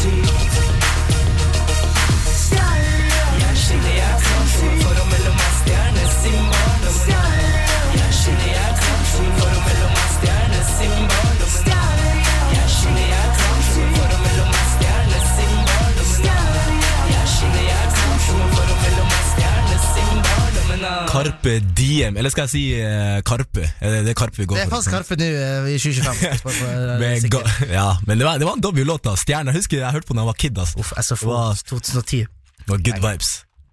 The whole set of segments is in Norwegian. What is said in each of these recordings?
Carpe diem, eller skal jeg si Carpe? Det Carpe vi går for. Det faktisk Carpe nu I 2025. Ja, men det var en W-låt da, Stjerne. Jeg husker jeg hørte på den da jeg var kid. Uff, SFO 2010. Det var good vibes.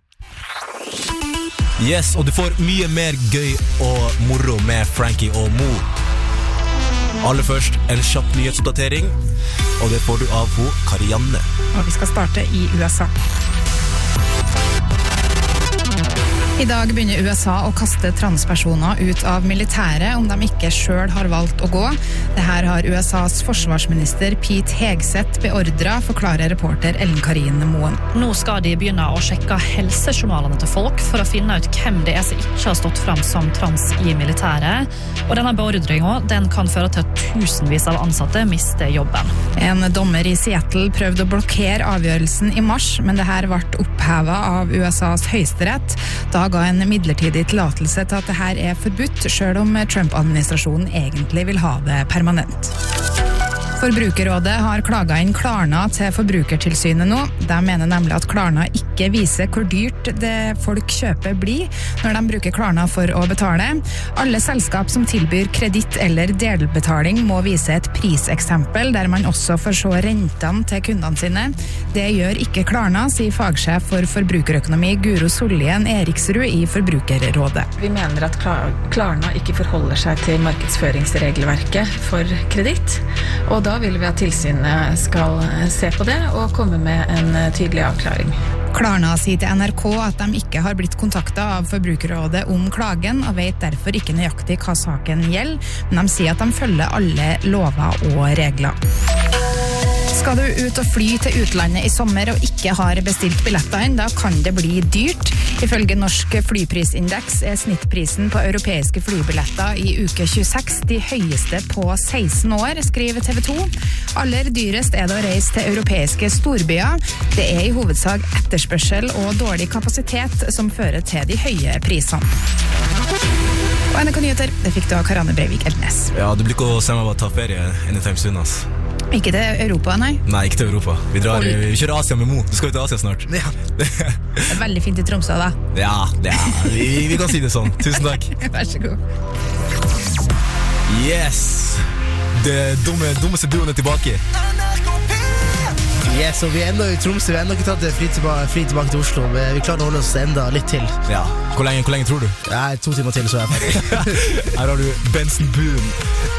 Yes, og du får mye mer gøy og moro med Frankie og Mo. Aller først en kjapp nyhetsoppdatering, og det får du av Karianne. Og vi skal starte I USA. I dag begynner USA å kaste transpersoner ut av militæret om de ikke selv har valgt å gå. Det her har USAs forsvarsminister Pete Hegseth beordret, forklarer reporter Ellen Karin Moen. Nå skal de begynne å sjekke helsejournalene til folk for å finne ut hvem det som ikke har stått frem som trans I militæret. Og denne beordringen, den kan føre til at tusenvis av ansatte mister jobben. En dommer I Seattle prøvde å blokkere avgjørelsen I mars, men det her ble opphevet av USAs høyesterett. Da ga en midlertidig tillatelse til at det her forbudt, selv om Trump-administrasjonen egentlig vil ha det permanent. Forbrukerrådet har klaget inn Klarna til Forbrukertilsynet nå. De mener nemlig at Klarna ikke viser hvor dyrt det folk kjøper blir når de bruker Klarna for å betale. Alle selskap som tilbyr kreditt eller delbetaling må vise et priseksempel der man også får se rentene til kundene sine. Det gjør ikke Klarna, sier fagsjef for forbrukerøkonomi Guro Sollien Eriksrud I Forbrukerrådet. Vi mener at Klarna ikke forholder seg til markedsføringsregelverket for kreditt, og da vil vi at tilsynet skal se på det og komme med en tydelig avklaring. Klarna sier til NRK at de ikke har blitt kontaktet av Forbrukerrådet om klagen og vet derfor ikke nøyaktig hva saken gjelder, men de sier at de følger alle lover og regler. Skal du ut og fly til utlandet I sommer og ikke har bestilt billetter inn, da kan det bli dyrt. Ifølge Norsk flyprisindeks snittprisen på europeiske flybilletter I uke 26 de høyeste på 16 år, skriver TV 2. Aller dyrest det å reise til europeiske storbyer. Det I hovedsak etterspørsel og dårlig kapasitet som fører til de høye prisene. Og NRK Nyheter, det fikk du av Karianne Breivik Elnes. Ja, det blir ikke å se meg bare ta ferie anytime soon, ass. Ikke til Europa, nei? Nei, ikke til Europa. Vi kjører Asia med Mo. Du skal ut til Asia snart. Ja. Det veldig fint I Tromsø, da. Ja, vi kan si det sånn. Tusen takk. Vær så god. Yes! Det dummeste duoen tilbake. Yes, og vi enda I Tromsø. Vi enda ikke tatt fri tilbake til Oslo. Vi klarer å holde oss enda litt til. Ja. Hvor lenge tror du? Ja, 2 timer til, så ferdig. Her har du Benson Boone.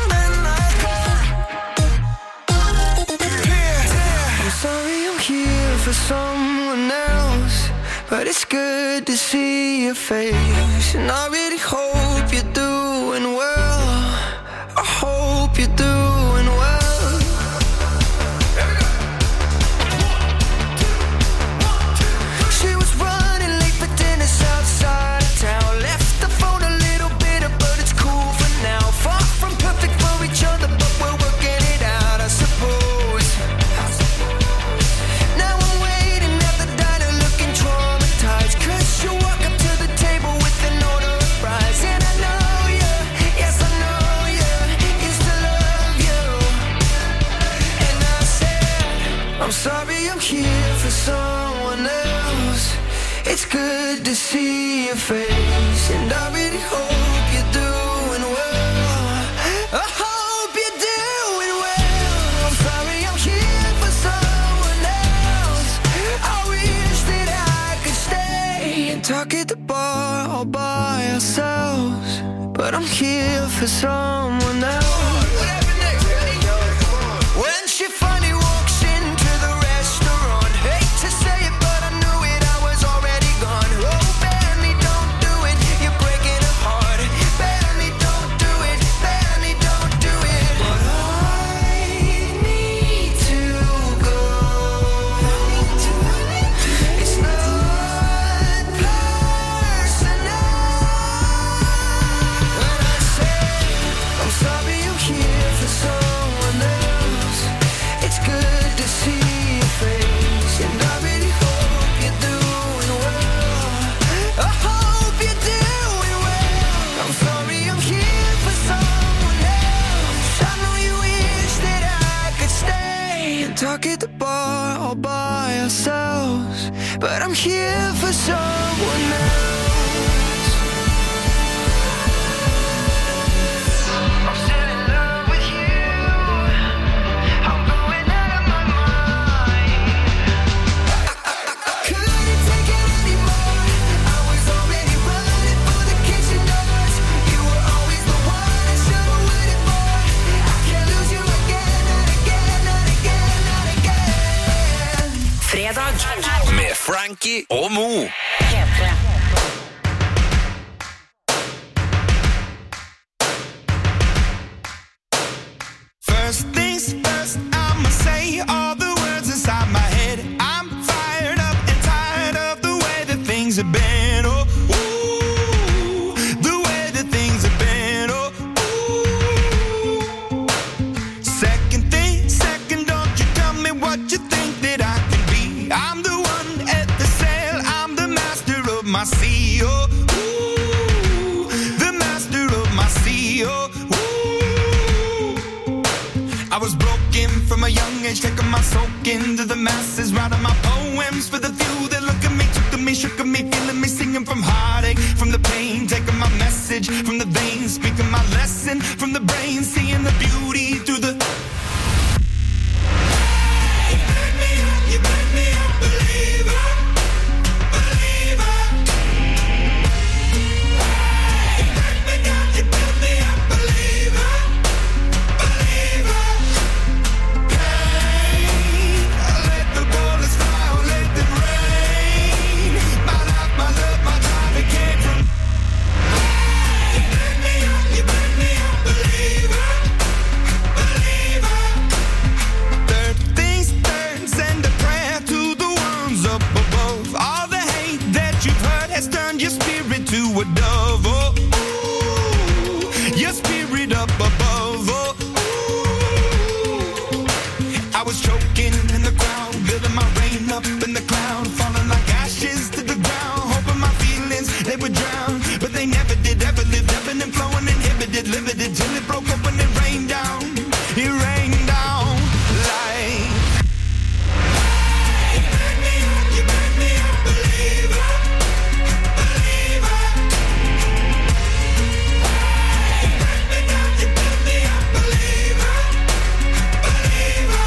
For someone else, but it's good to see your face, and I really hope you're doing well. I hope you're doing well. She was running late for dinner outside of town, left the phone a little bitter, but it's cool for now. Far from perfect for each other, but we're working it out, I suppose. Sorry, I'm here for someone else. It's good to see your face, and I really hope you're doing well. I hope you're doing well. I'm sorry, I'm here for someone else. I wish that I could stay and talk at the bar all by ourselves, but I'm here for someone else. When she finally walks into the restaurant, hate to say it, but I knew it, I was already gone. Oh, Benny, don't do it, you're breaking her heart. Benny, don't do it, Benny, don't do it. But I need to go. It's not personal. When I say I'm sorry, I'm here. talk at the bar all by ourselves, but I'm here for someone else. I'm still in love with you. I'm going out of my mind. I couldn't take it anymore. I was already running for the kitchen doors. You were always the one I should have waited for. I can't lose you again, not again, not again, not again. Fredag med Frankie og Mo. First things first, I'ma say all the words inside my head. I'm fired up and tired of the way that things have been. Oh, ooh, the way that things have been. Oh, ooh. Second thing, second, don't you tell me what you think that I can be. I'm the one at the sail, I'm the master of my sea. Oh, ooh, the master of my sea. Oh, I was broken from a young age, taking my soak into the masses, writing my poems for the few that look at me, took to me, shook at me, feeling me, singing from heartache, from the pain, taking my message from the veins, speaking my lesson from the brain, seeing the beauty through the... You make me a believer, believer. You make me down, you build me a believer, believer. Let the bullets fly, let them rain. My life, my love, my drive, it came from. You make me a believer, believer. Third things third, send a prayer to the ones up above. All the hate that you've heard has turned your spirit to a dove. Oh, ooh, your spirit up above. Oh, ooh. I was choking in the crowd, building my rain up in the cloud, falling like ashes to the ground, hoping my feelings they would drown, but they never did. Ever lived, ebbing and flowing, inhibited, limited, till it broke up when it rained down. It rained down like. You make me a believer, believer. You break me down, you build me a believer, believer.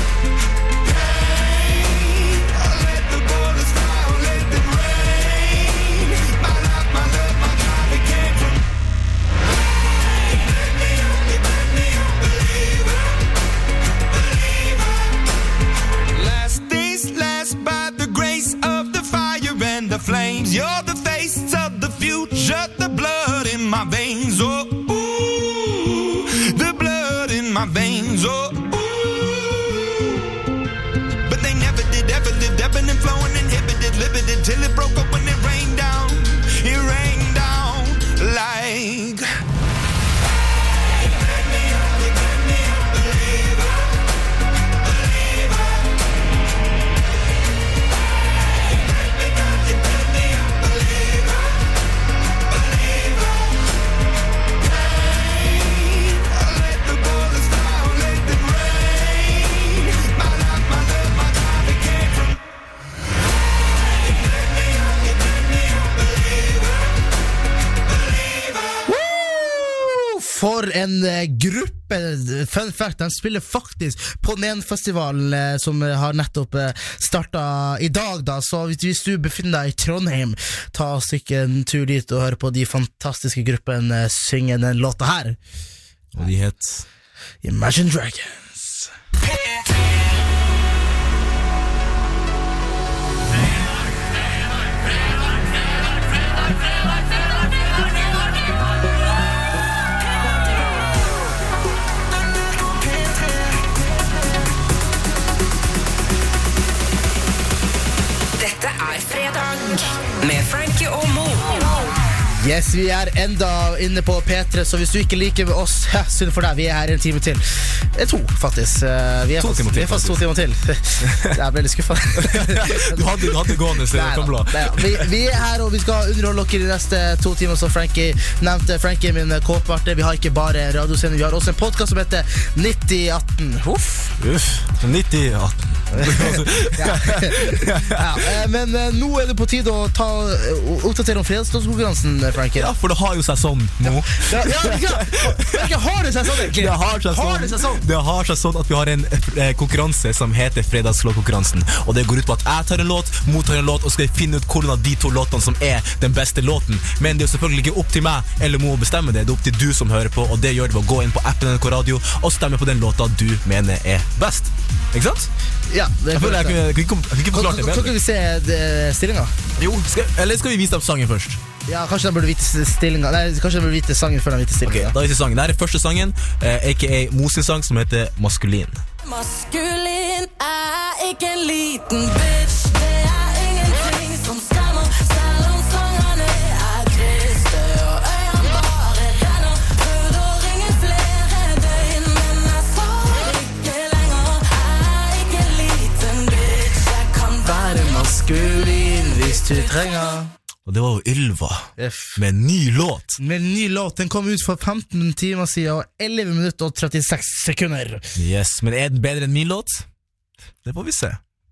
Let the bullets fly, let them rain. My life, my love, my drive, it came from. You make me a believer, believer. Last things last, by the grace of the fire and the flames. You're the face of the future, the blood in my veins. Oh, ooh, the blood in my veins. Oh, ooh. But they never did, ever lived, ebbing and flowing, inhibited, limited, till it broke up when it rained down. It rained down like. You make me a believer, believer. You break me down, you build me a believer, believer. Let the bullets fly, let them rain. My life, my love, my drive, it came from. You make me a believer, believer. Woo! For en gruppe. Fun fact, de spiller faktisk på Nenfestivalen som har nettopp startet i dag da. Så hvis du befinner deg i Trondheim, ta oss ikke en tur dit og høre på de fantastiske gruppen synge den låta her. Og de het Imagine Dragons. Dette er Fredag med Frankie og Mo. Yes, vi enda inne på P3, så hvis du ikke liker med oss, synd for deg, vi her en time til. 2, faktisk. Vi er fast 2 timer til. Jeg ble litt skuffet. Du hadde gående, så det kan bli. Vi her, og vi skal underholde dere de neste 2 timer, som Frankie nevnte. Frankie er min kåparte. Vi har ikke bare radiosending, vi har også en podcast som heter 9018. Uff, 9018. Men nå er det på tide å oppdatere om fredagskonkurransen, Frankie. Ja, for det har jo seg sånn nå. Frankie, har det seg sånn egentlig? Det har seg sånn at vi har en konkurranse som heter Fredagslåtkonkurransen. Og det går ut på at jeg tar en låt, mottar en låt, og skal finne ut hvordan av de 2 låtene som er den beste låten. Men det er jo selvfølgelig ikke opp til meg eller Mo å bestemme det. Det er opp til du som hører på, og det gjør det ved å gå inn på appen NRK Radio og stemme på den låta du mener er best. Ikke sant? Ja, det føler jeg ikke forklart det bedre. Kan vi se stillingen? Jo, eller skal vi vise opp sangen først? Ja, kanskje de burde vite stillingen. Nei, kanskje de burde vite sangen før de vite stillingen. Ok, da viser sangen. Dette er første sangen, a.k.a. Mosin sang, som heter Maskulin. Maskulin ikke en liten bitch. Det ingenting som stemmer, selv om sangene triste, og øynene bare renner. Prøvde å ringe flere døgn, men jeg svarer ikke lenger. Ikke en liten bitch. Jeg kan være maskulin hvis du trenger. Og det var jo Ylva med en ny låt. Den kom ut for 15 timer siden og 11 minutter og 36 sekunder. Yes, men er den bedre enn min låt? Det får vi se.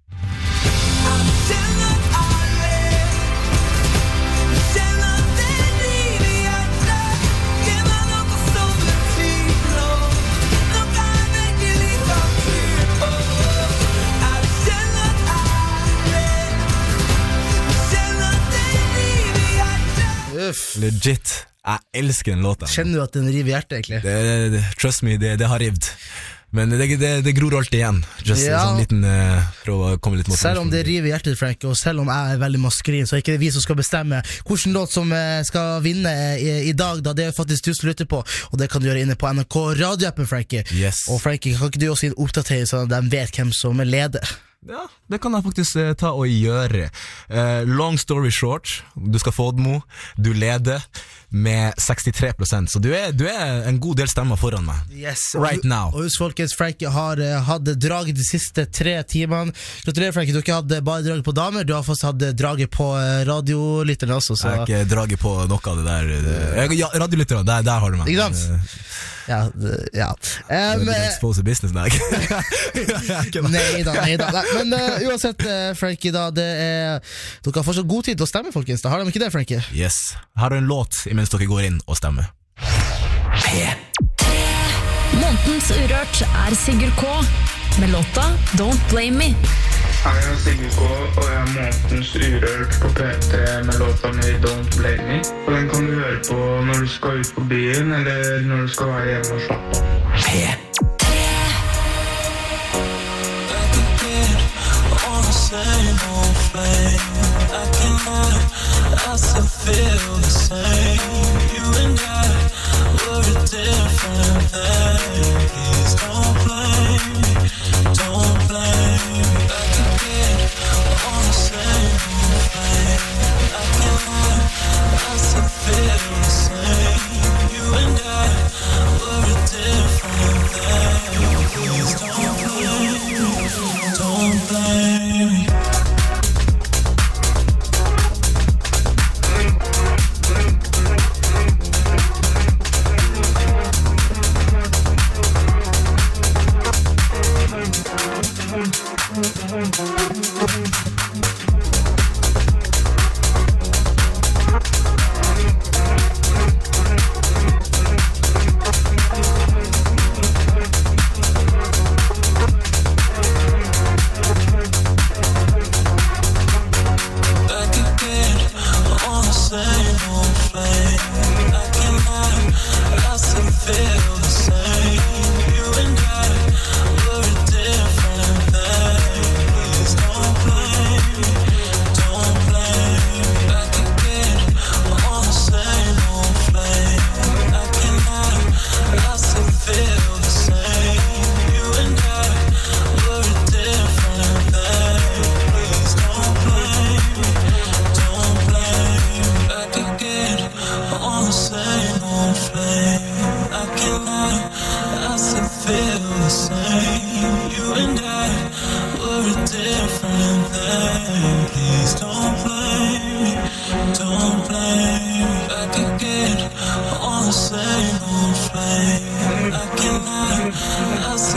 Legit. Jeg elsker den låten. Kjenner du at den river hjertet, egentlig? Trust me, det har rivd. Men det gror alltid igjen. Just sånn liten prøve å komme litt motivasjon. Selv om det river hjertet, Frank, og selv om jeg er veldig maskulin, så er ikke det vi som skal bestemme hvilken låt som skal vinne i dag, da. Det er faktisk du som lytter på, og det kan du gjøre inne på NRK radioappen, Frankie. Yes. Og Frankie, kan ikke du også gi en oppdatering sånn at de vet hvem som leder? Ja, det kan jeg faktisk ta og gjøre. Long story short, du skal få det, Mo. Du leder med 63%, så du er en god del stemmer foran meg. Yes. Right now. Og husk, folkens, Frankie har hatt draget de siste 3 timene. Gratulerer, Frankie, du har ikke hatt bare draget på damer, du har faktisk hatt draget på radiolytterne også. Så. Jeg har ikke draget på noe av det der. Ja, radiolytterne, der har du meg. Ikke sant? Ja. Expose business, nei. Neida. Men uansett, Frankie, da, dere har fortsatt god tid til å stemme, folkens. Da har de ikke det, Frankie? Yes. Her er en låt imens dere går inn og stemmer. P3. Månedens Urørt er Sigurd K. med låta Don't Blame Me. Hei, jeg er Sigurd K, og jeg er månedens Urørt på P3 med låta mi Don't Blame Me. Og den kan du høre på når du skal ut på byen, eller når du skal være hjemme og slappe. P3. Same old flame. I cannot, I still feel the same. You and I were a different thing. Please don't blame, don't blame. Back again on the same old flame. I cannot, I still feel the same. You and I were a different thing. Please don't blame, don't blame.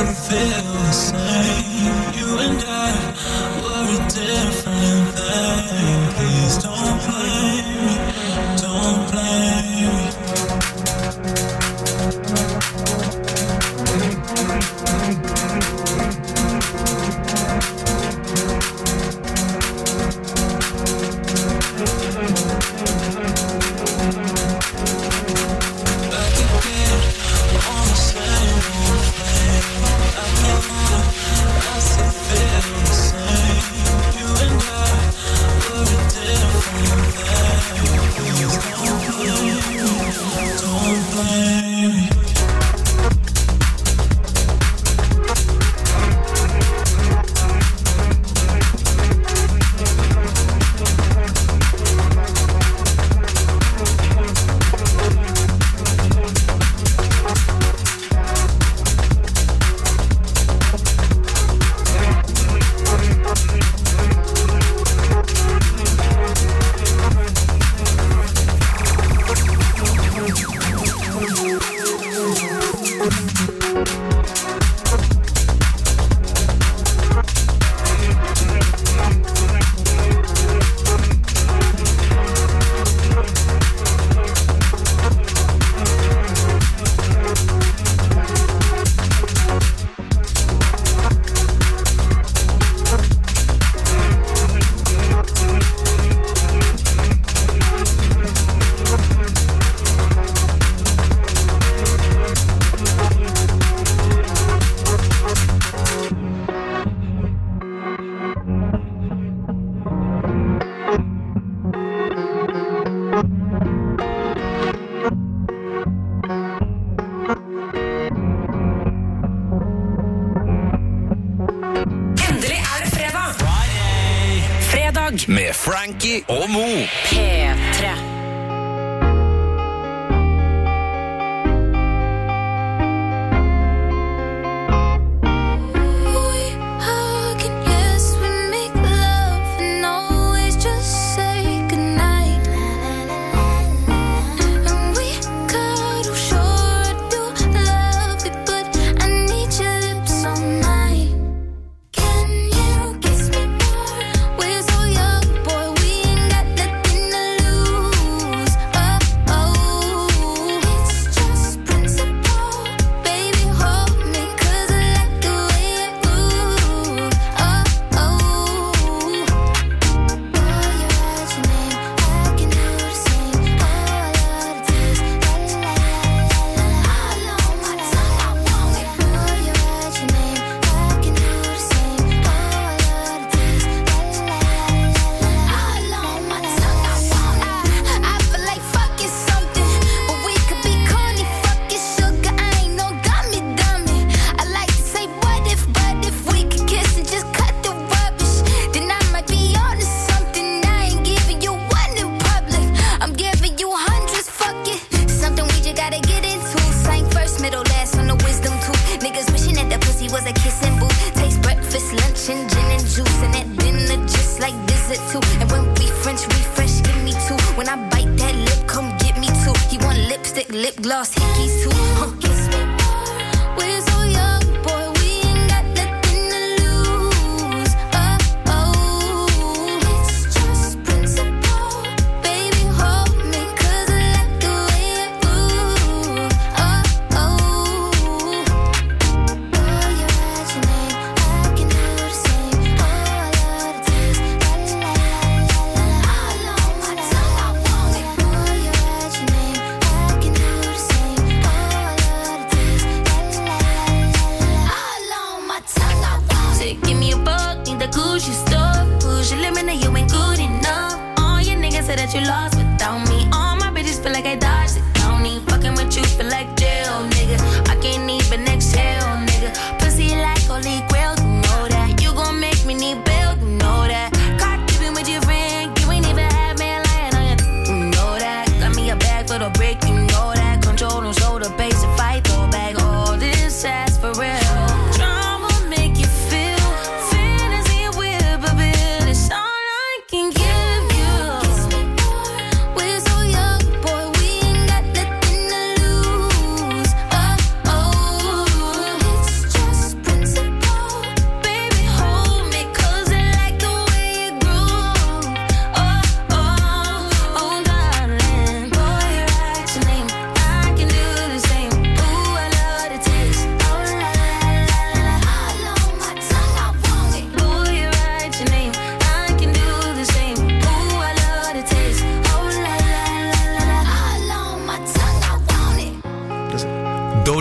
med Frankie og Mo. P3.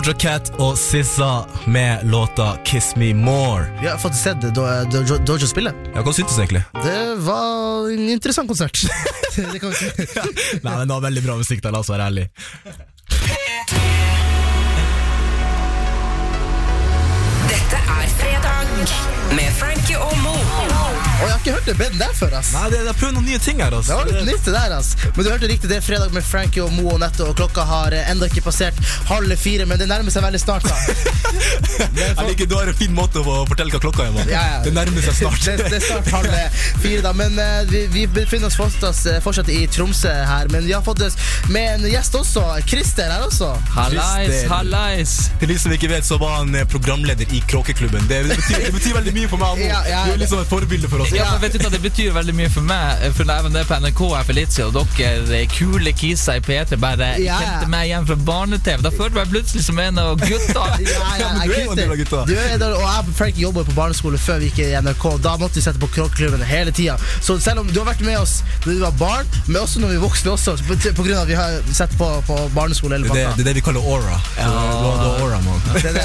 Doja Cat og SZA med låta Kiss Me More. Vi har faktisk sett Doja spille. Ja, hva syntes du egentlig? Det var en interessant konsert. Det kan vi si. Nei, men det var veldig bra musikk da, la oss være ærlig. Dette fredag med Frankie og Mo. Og jeg har ikke hørt det bedre der før, ass. Nei, det er prøvd noen nye ting her, ass. Det var litt nytt det der, ass. Men du hørte riktig, det fredag med Frankie og Mo og Netto, og klokka har enda ikke passert 3:30, men det nærmer seg veldig snart da. Jeg liker, du har en fin måte å fortelle hva klokka er, man. Ja. Det nærmer seg snart. Det er snart 3:30 da, men vi befinner oss fortsatt i Tromsø her, men vi har fått oss med en gjest også, Christer her også. Hallais. Til de som ikke vet, så var han programleder i Kråkeklubben. Det betyr veldig mye for meg, Mo. Ja. Du er liksom et forbilde for oss. Ja, men vet du hva, det betyr veldig mye for meg. For da jeg var nede på NRK her for litt siden, og dere kule kisa i P3 bare kjente meg igjen fra barne-TV. Da følte jeg plutselig som en av gutta. Men du er jo en del av gutta. Og jeg og Frank jobber på barneskole før vi gikk i NRK. Da måtte vi sette på Kråkeklubben hele tiden. Så selv om du har vært med oss når du var barn, men også når vi vokste også, på grunn av at vi har sett på barneskole eller det er det vi kaller aura. Så du har aura, man.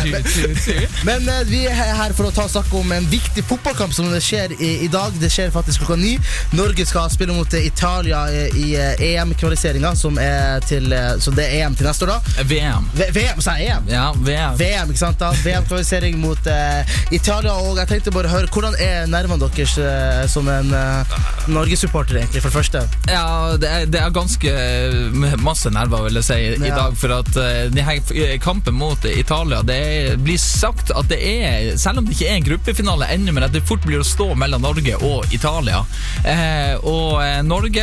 Men vi er her for å ta snakke om en viktig fotballkamp som det skjer i dag. Det skjer faktisk 9:00. Norge skal spille mot Italia i EM-kvalifiseringen, som det er EM til neste år da. VM, sa jeg EM? Ja, VM, ikke sant da? VM-kvalifisering mot Italia, og jeg tenkte bare høre, hvordan nervene deres som en Norge-supporter egentlig, for det første? Ja, det er ganske masse nerver, vil jeg si, i dag, for at denne kampen mot Italia, det blir sagt at det selv om det ikke er en gruppefinale enda, men at det fort blir å stå mellom Norge og Italia. Og Norge,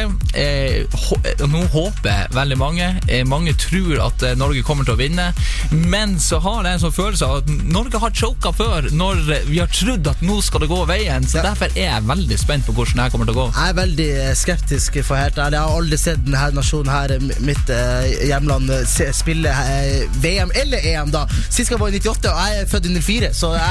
nå håper veldig mange tror at Norge kommer til å vinne, men så har jeg en sånn følelse av at Norge har choket før når vi har trodd at nå skal det gå veien, så derfor er jeg veldig spent på hvordan det kommer til å gå. Jeg er veldig skeptisk, for helt ærlig. Jeg har aldri sett denne nasjonen her, mitt hjemland, spille VM eller EM da. Sist gang var i 98, og jeg er født i 04, så du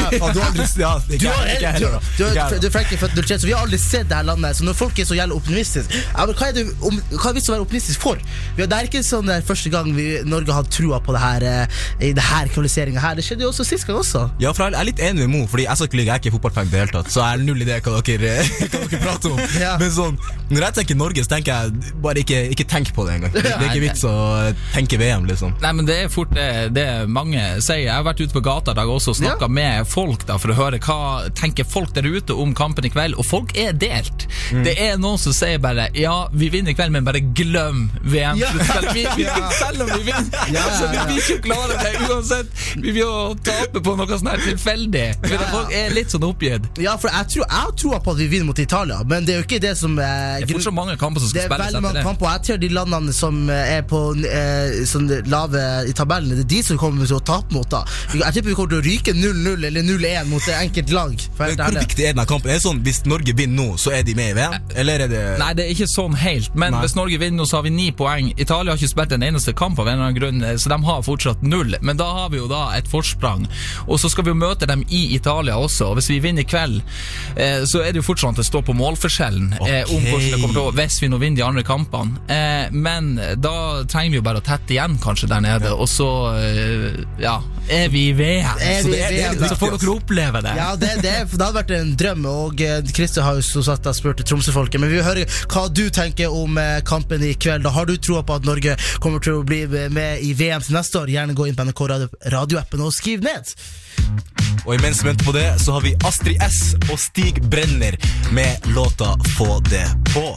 er Frankie født i 03, så vi har aldri sett det her landet. Så når folk er så jævlig optimistisk, hva er det å være optimistisk for? Det er ikke sånn første gang Norge har trua på det her i det her kvalifiseringen her. Det skjedde jo også sist gang også. Ja, for jeg er litt enig med Mo, fordi jeg er ikke fotballfan det hele tatt, så jeg er null idé hva dere prater om. Men sånn, når jeg tenker Norge, så tenker jeg bare ikke tenk på det engang. Det er ikke vits å tenke VM, liksom. Nei, men det er fort det mange sier. Jeg har vært ute på gata i dag også og snakket med folk da, for å høre hva tenker folk der ute om kampen i kveld, og folk er delt. Det er noen som sier bare, ja, vi vinner i kveld, men bare glem VM. Selv om vi vinner, så vi vil ikke klare det uansett. Vi vil jo tape på noe sånn her tilfeldig, for folk er litt sånn oppgitt. Ja, for jeg tror på at vi vinner mot Italia, men det er jo ikke det som det er fortsatt mange kamper som skal spilles etter det. Det er veldig mange kamper, og jeg tror de landene som er på sånn lave i tabellen, det er de som kommer til å tape mot da. Jeg tipper vi kommer til å ryke 0-0 eller 0-1 mot et enkelt lag. Hvor viktig er denne kampen? Er det sånn, hvis Norge vinner nå, så er de med i VM? Eller er det... Nei, det er ikke sånn helt, men hvis Norge vinner nå, så har vi 9 poeng. Italia har ikke spilt en eneste kamp av en eller annen grunn, så de har fortsatt 0. Men da har vi jo da et forsprang, og så skal vi jo møte dem i Italia også, og hvis vi vinner i kveld, så er det jo fortsatt å stå på målforskjellen om hvordan det kommer til å, hvis vi nå vinner de andre kampene. Men da trenger vi jo bare å tette igjen kanskje der nede, og så er vi i VM. Så får dere oppleve det. Ja, det hadde vært en drøm, og Christer har jo så satt og spurt Tromsø-folket, men vi vil høre hva du tenker om kampen i kveld. Da har du troa på at Norge kommer til å bli med i VM til neste år? Gjerne gå inn på NRK radioappen og skriv ned. Og imens vi venter på det, så har vi Astrid S og Stig Brenner med låta Få det på.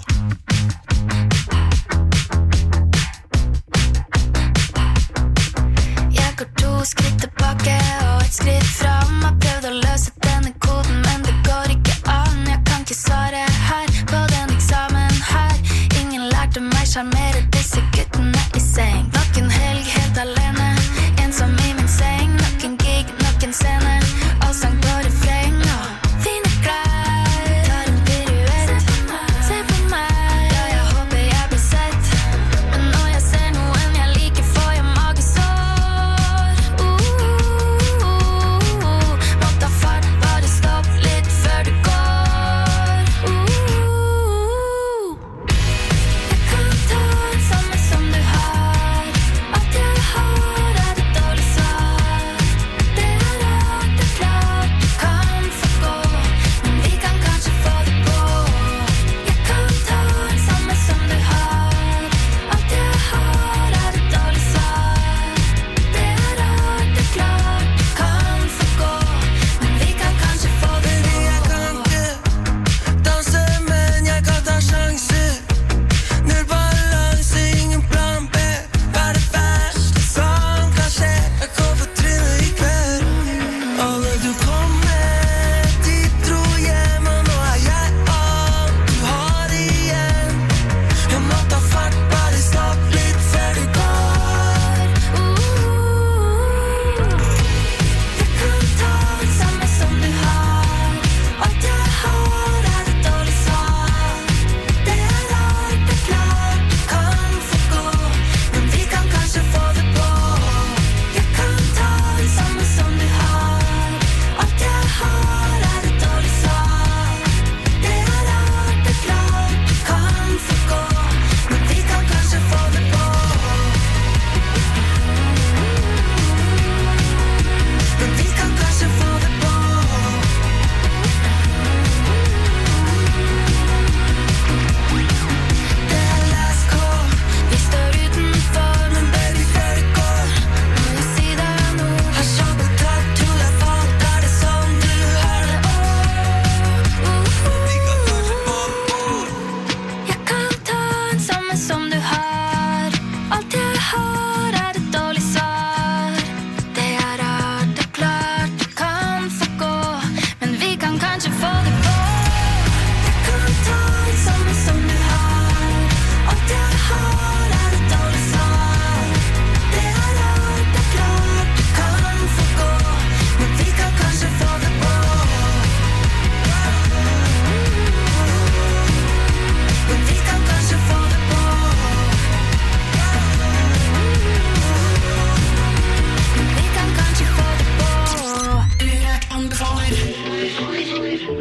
Jeg går 2 skritt tilbake og 1 skritt fram. Har prøvd å løse denne koden, men det går ikke an. Jeg kan ikke svare her på den eksamen her. Ingen lærte meg charmere disse guttene i seng. Nok en helg helt alene, ensom i min seng. Nok en gig, nok en scene, all sang på refreng. Fine klær, tar en piruett, se på meg.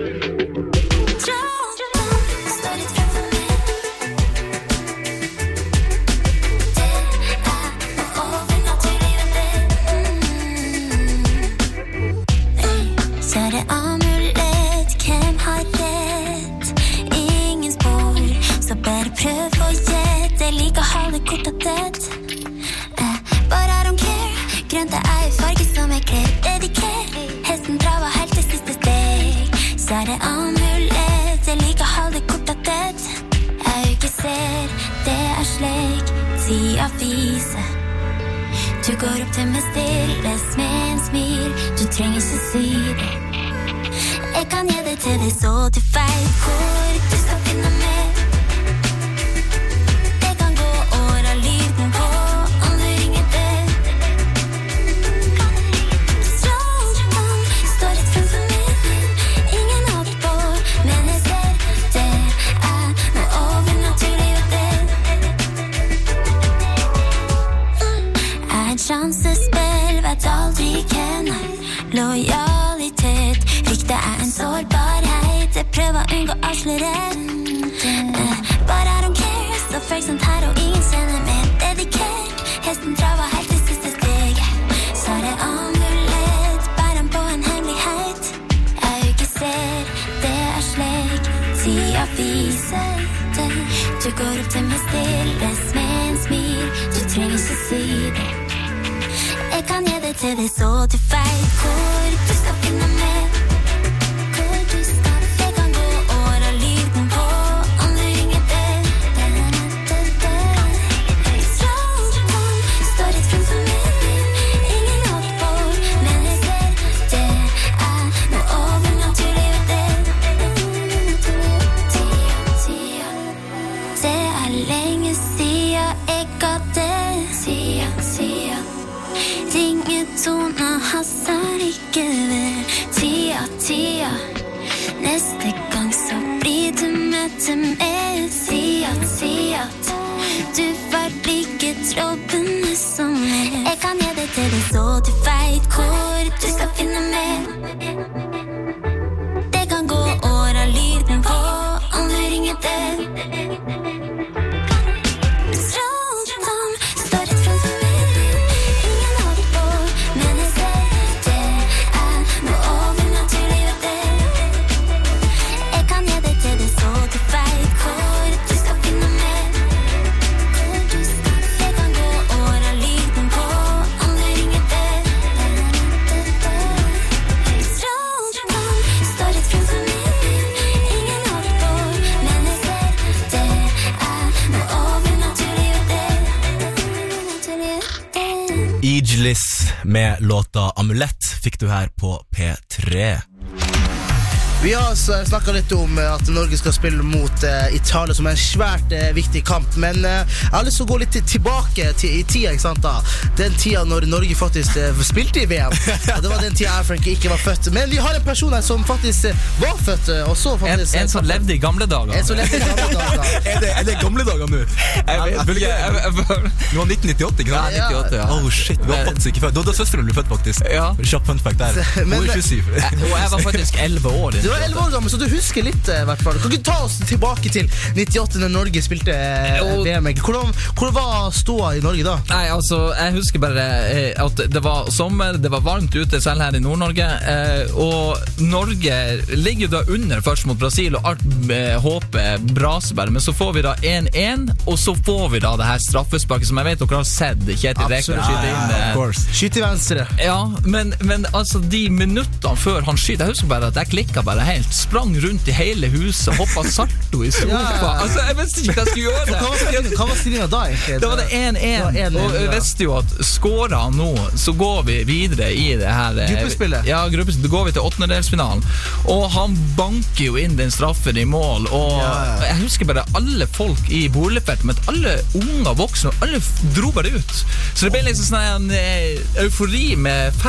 Du går opp til meg stille, med en smil. Du trenger ikke si det. Jeg kan gi det til deg så du vet hvor du skal finne meg. Det kan gå år av lyden på om du ringer det. Strålen står rett fremfor meg. Ingen håper på, men jeg ser det noe overnaturlig ved det. Sjansespill, vet aldri hvem lojalitet. Rykte en sårbarhet. Jeg prøver å unngå avsløret. But I don't care. Så følsomt her og ingen kjenner meg dedikert. Hesten traver helt til siste steg. Så det amulett, bærer på en hemmelighet. Jeg ikke ser, det slik. Tida viser det. Du går opp til meg stille, med en smil. Du trenger ikke si det. Jeg kan gi det til deg så du vet hvor du skal finne meg. Hvor du skal. Det kan gå år av lyden på om du ringer det. Strålen står rett fremfor meg. Ingen håper på, men jeg ser det noe overnaturlig ved det. Tida. Det lenge siden jeg ga det. Tida. Ringetona hasser ikke ved tida. Neste gang så blir du med til meg. Si at du var like trådende som meg. Jeg kan gi det til deg så du vet hvor du skal finne meg. Det kan gå år av lyden på om du ringer det. Ageless med låta Amulett fikk du her på P3. Vi har snakket litt om at Norge skal spille mot Italia som en svært viktig kamp, men jeg har lyst til å gå litt tilbake i tida, ikke sant da? Den tida når Norge faktisk spilte i VM, og det var den tida Frankie ikke var født. Men vi har en person her som faktisk var født, og så faktisk... En som levde i gamle dager. En som levde i gamle dager. Er det gamle dager nå? Det var 1998, ikke sant? Ja, 1998, ja. Oh shit, du var faktisk ikke født. Da søsteren ble født faktisk. Ja. Kjapp fun fact der. Hun er 27. Og jeg var faktisk 11 år. Du var 11 år gammel, så du husker litt i hvert fall. Kan du ta oss tilbake til 98 når Norge spilte VM? Hvordan var ståa i Norge da? Nei, altså, jeg husker bare at det var sommer, det var varmt ute selv her i Nord-Norge, og Norge ligger da under først mot Brasil, og alt håpet braser bare, men så får vi da 1-1, og så får vi da det her straffesparket som jeg vet dere har sett Kjetil Rekdal skyte inn. Skyte i venstre. Ja, men altså de minuttene før han skyter, jeg husker bare at jeg klikket bare helt, sprang rundt i hele huset, hoppet salto i sofa. Altså, jeg visste ikke hva jeg skulle gjøre. Hva var stillingen da egentlig? Da var det 1-1, og jeg visste jo at skårer han nå, så går vi videre i det her gruppespillet. Ja, gruppespillet. Da går vi til 8-delsfinalen, og han banker jo inn den straffen i mål, og jeg husker bare alle folk i boligfeltet, men alle unge voksne, alle dro bare ut. Så det ble liksom sånn en eufori med fest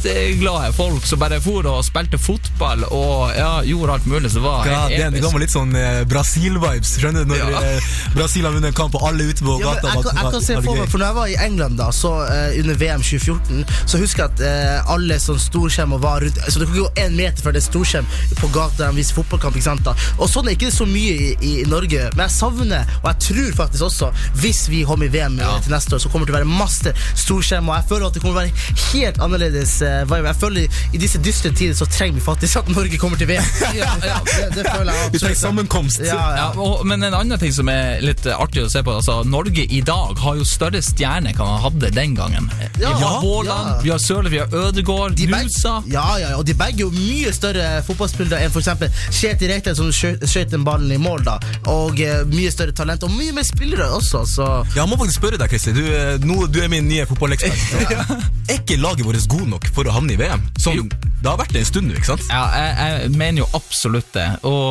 festglade folk som bare for og spilte fotball og gjorde alt mulig, så var det ga meg litt sånn Brasil-vibes, skjønner du, når Brasil har vunnet en kamp og alle ute på gata. Jeg kan se for meg, for når jeg var i England da, så under VM 2014, så husker jeg at alle sånn storskjermer var rundt, så det kunne gå 1 meter før det storskjerm på gata der de viser fotballkamp, ikke sant da. Og sånn ikke det så mye i Norge, men jeg savner, og jeg tror faktisk også, hvis vi kommer i VM til neste år, så kommer det til å være masse storskjerm, og jeg føler at det kommer til å være helt annerledes vibe. Jeg føler i disse dystre tider så trenger vi faktisk at Norge kommer til VM. Det føler jeg. Vi trenger sammenkomst. Men en annen ting som litt artig å se på, altså Norge i dag har jo større stjerne kan han hadde den gangen. Vi har Haaland, vi har Sørli, vi har Ødegaard, Nusa. Og de begge er jo mye større fotballspillere enn for eksempel Kjetil Rekdal som skjøt den ballen i mål da, og mye større talent og mye mer spillere også, så... Jeg må faktisk spørre deg, Kristi, du min nye fotballekspert. Ikke laget vårt god nok for å havne i VM? Det har vært det en stund nå, ikke sant? Ja, jeg mener jo absolutt det,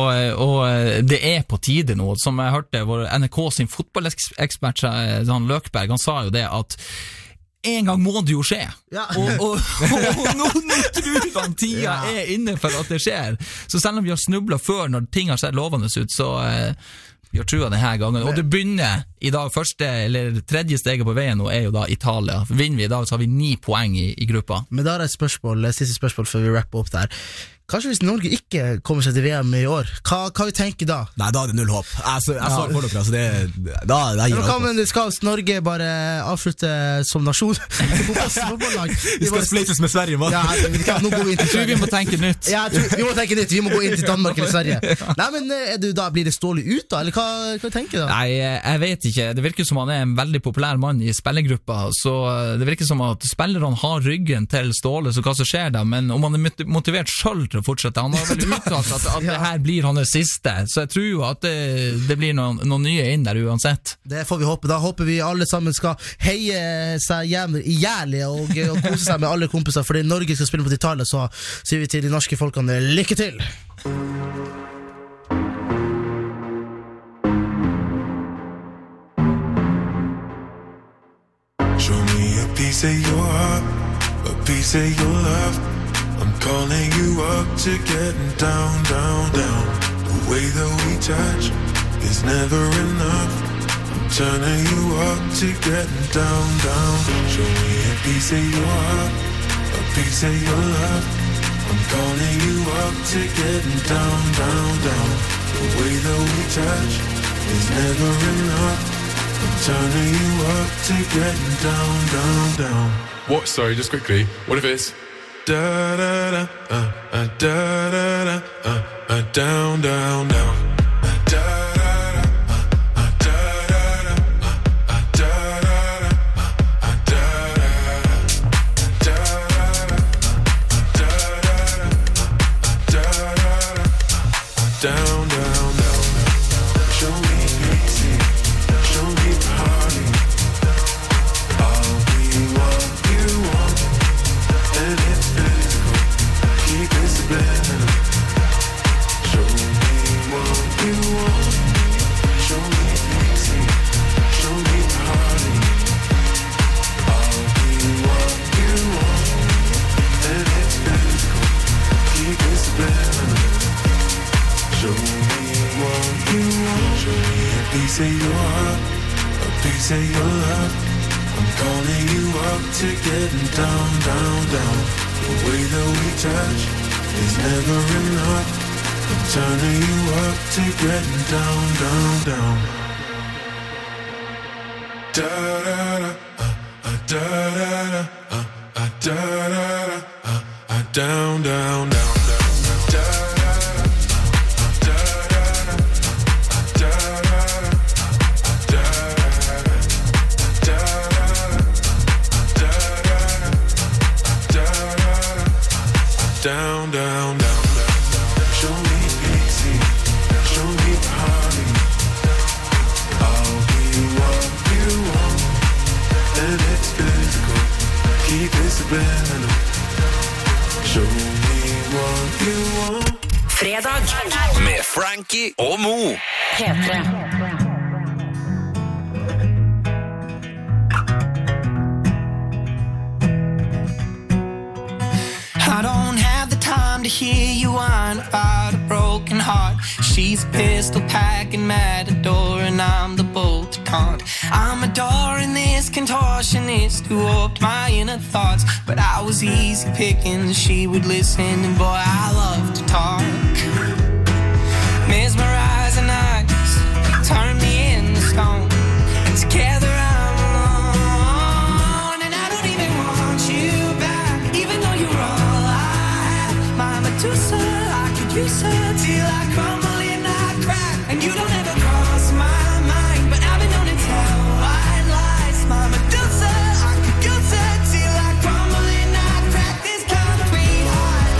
og det på tide nå, som jeg hørte NRK sin fotballekspert han Løkberg, han sa jo det at en gang må det jo skje og nå tror han tida inne for at det skjer, så selv om vi har snublet før når ting har sett lovende ut, så vi har trua denne gangen, og det begynner i dag, første eller tredje steget på veien nå jo da Italia. Vinner vi i dag, så har vi 9 poeng i gruppa. Men da et spørsmål, siste spørsmål før vi rapper opp der. Kanskje hvis Norge ikke kommer seg til VM i år, hva vi tenker da? Nei, da det null håp. Jeg svarer for dere, altså da gir jeg opp. Men skal Norge bare avslutte som nasjon? Vi skal splittes med Sverige, hva? Nå går vi inn til Sverige. Vi må tenke nytt. Vi må tenke nytt, vi må gå inn til Danmark eller Sverige. Nei, men da blir det Ståle ut da, eller hva tenker du da? Nei, jeg vet ikke. Det virker som han en veldig populær mann i spillergruppa, så det virker som at spillerne har ryggen til Ståle, så hva som skjer da, men om han motivert selv til å fortsette, han har vel uttalt at det her blir hans siste, så jeg tror jo at det blir noen nye inn der uansett. Det får vi håpe. Da håper vi alle sammen skal heie seg hjem ihjærlig og kose seg med alle kompiser, fordi Norge skal spille mot Italia, så sier vi til de norske folkene lykke til! Show me a piece of your heart, a piece of your love. I'm calling you up to getting down, down, down. The way that we touch is never enough. I'm turning you up to getting down, down. Show me a piece of your heart, a piece of your love. I'm calling you up to getting down, down, down. The way that we touch is never enough. I'm turning you up to getting down, down, down. What? Sorry, just quickly. What if it's da da da da da da down, down, down. Down, down, down. Show me easy, show me party. I'll be what you want, and it's physical. Keep it subliminal. Show me what you want. Show me easy, show me party. I'll be what you want, and it's physical. Keep it subliminal. Show me what you want. Show me a piece of your heart, a piece of your love. I'm calling you up to getting down, down, down. The way that we touch is never enough. I'm turning you up to getting down, down, down. Da da da, da da da, da da da, down, down, down. Down, down, down, down. Show me easy, show me party. I'll be what you want, and it's physical. Keep it subliminal. Show me what you want. Fredag med Frankie og Mo. P3. hear you whine about a broken heart. She's a pistol packing matador, and I'm the bolt to taunt. I'm adoring this contortionist who warped my inner thoughts, but I was easy picking. She would listen, and boy, I love to talk. Mesmerizing eyes, you turn me into stone, and together I'm alone. And I don't even want you back, even though you're all I have. My Medusa, I could use her till I crumble and I crack. And you don't ever cross my mind, but I've been known to tell white lies. My Medusa, I could use her till I crumble and I crack. This concrete heart,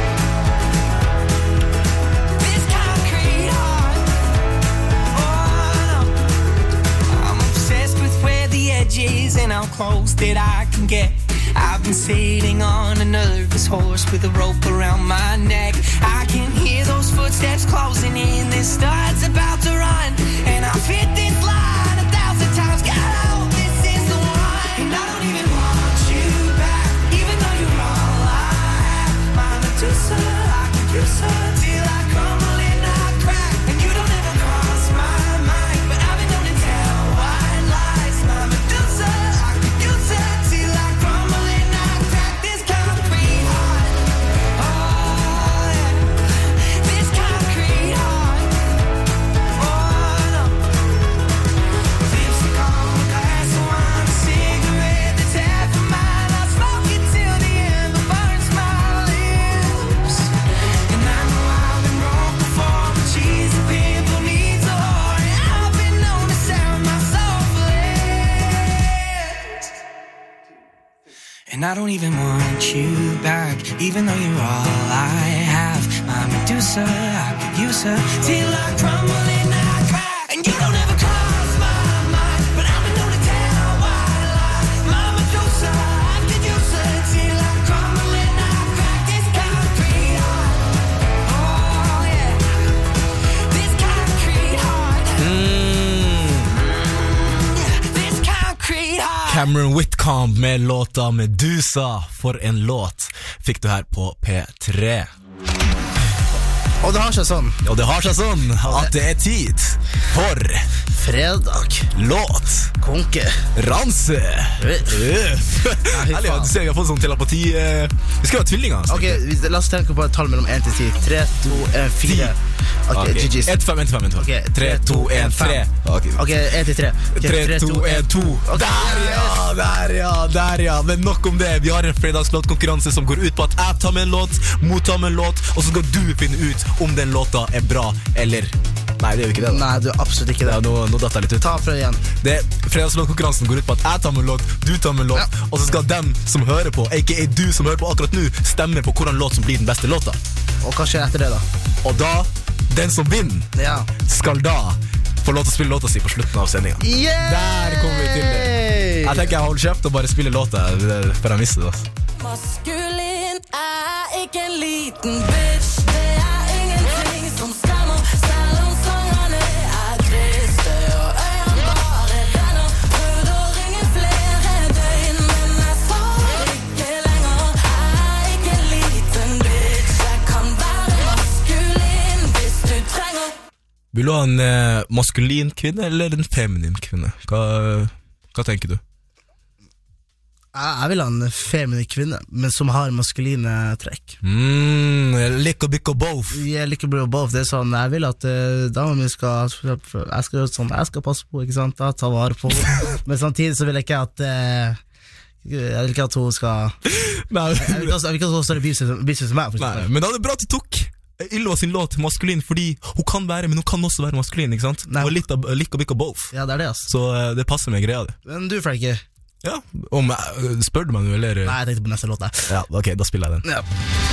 this concrete heart. Oh no, I'm obsessed with where the edge is and how close that I can get. I've been sitting on a nervous horse with a rope around my neck. I can hear those footsteps closing in. This start's about to run, and I've hit this line 1,000 times. God, I hope this is the one. And I don't even want you back, even though you're all I have. My Medusa, I could use her till I crumble and I crack. And you don't ever cross my mind, but I've been known to tell white lies. My Medusa, I could use her till I crumble and I crack. This concrete heart, oh yeah, this concrete heart, oh no. Lipstick on a glass of wine, a cigarette that's half a mile. I'll smoke it till the ember burns my lips. And I know I've been wrong before, but she's a pimple needs a whore, and I've been known to sell my soul for less. And I don't even want you back, even though you're all I have. My Medusa, I could use her till I crumble and I crack. And you don't ever cross my mind, but I've been known to tell white lies. My Medusa, I could use her till I crumble and I crack. This concrete heart, oh yeah, this concrete heart, this concrete heart. Cameron Whitcomb med låta Medusa. For en låt fikk du her på P3. Og det har seg sånn. Og det har seg sånn at det er tid for fredag. Låt. Konkurranse. Herlig, du ser vi har fått sånn telepati. Vi skal ha tvillinger. Ok, la oss tenke på et tall mellom 1 til 10. 3, 2, 1, 4. Ok, GG's. 1, 5, 1, 5, 1, 5. 3, 2, 1, 3. Ok, 1 til 3. 3, 2, 1, 2. Der ja. Men nok om det. Vi har en fredagslåtkonkurranse som går ut på at jeg tar med en låt, Mo tar med en låt, og så skal du finne ut om den låta er bra eller... Nei, det gjør ikke det da. Nei, du er absolutt ikke det. Ja, nå datt jeg litt ut. Ta fra igjen. Fredagslåtkonkurransen går ut på at jeg tar med en låt, du tar med en låt, og så skal dem som hører på, a.k.a. du som hører på akkurat nå, stemme på hvordan låt som blir den beste låta. Og hva skjer etter det da? Og da, den som vinner, skal da få lov til å spille låta si på slutten av sendingen. Der kommer vi til det. Jeg tenker jeg holder kjeft og bare spiller låta for jeg mister det. Maskulin er ikke en liten bitch. Det er ingenting som stemmer, selv om sangene er triste og øynene bare renner. Prøvde å ringe flere døgn, men jeg svarer ikke lenger. Jeg er ikke en liten bitch. Jeg kan være maskulin hvis du trenger. Vil du ha en maskulin kvinne eller en feminin kvinne? Hva tenker du? Jeg vil ha en feminin kvinne, men som har maskuline trekk. Like a bit of both. Yeah, like a bit of both. Det er sånn, jeg vil at damen min skal jeg skal passe på, ikke sant? Ta vare på. Men samtidig så vil jeg ikke at jeg vil ikke at hun skal jeg vil ikke at hun står i biset som meg. Nei, men da er det bra at du tok Ylva sin låt maskulin, fordi hun kan være, men hun kan også være maskulin, ikke sant? Hun er litt like a bit of both. Ja, det er det, altså. Så det passer med greia det. Men du, Frankie? Ja, spør du meg nå, eller? Nei, jeg tenkte på neste låt der. Ja, ok, da spiller jeg den. Ja.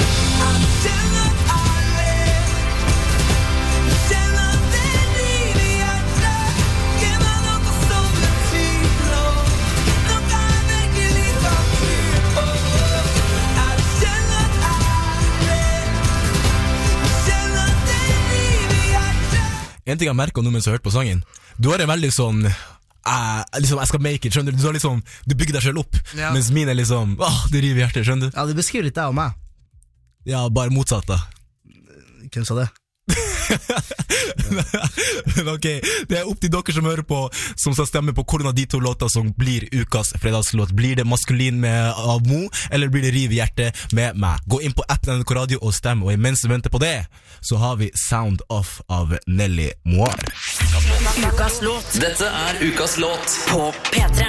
En ting jeg merket nå mens jeg hørte på sangen, du har en veldig sånn liksom, jeg skal make it, skjønner du? Du har liksom, du bygger deg selv opp, mens min er liksom, det river hjertet, skjønner du? Ja, du beskriver litt deg og meg. Ja, bare motsatt da. Hvem sa det? Men ok, det opp til dere som hører på, som skal stemme på hvordan av de to låter som blir ukas fredagslåt. Blir det Maskulin med av Mo, eller blir det Riv i hjertet med meg? Gå inn på appen NRK Radio og stem, og imens vi venter på det, så har vi Sound Off av Nelly Moir. Ukas låt. Dette ukas låt på P3.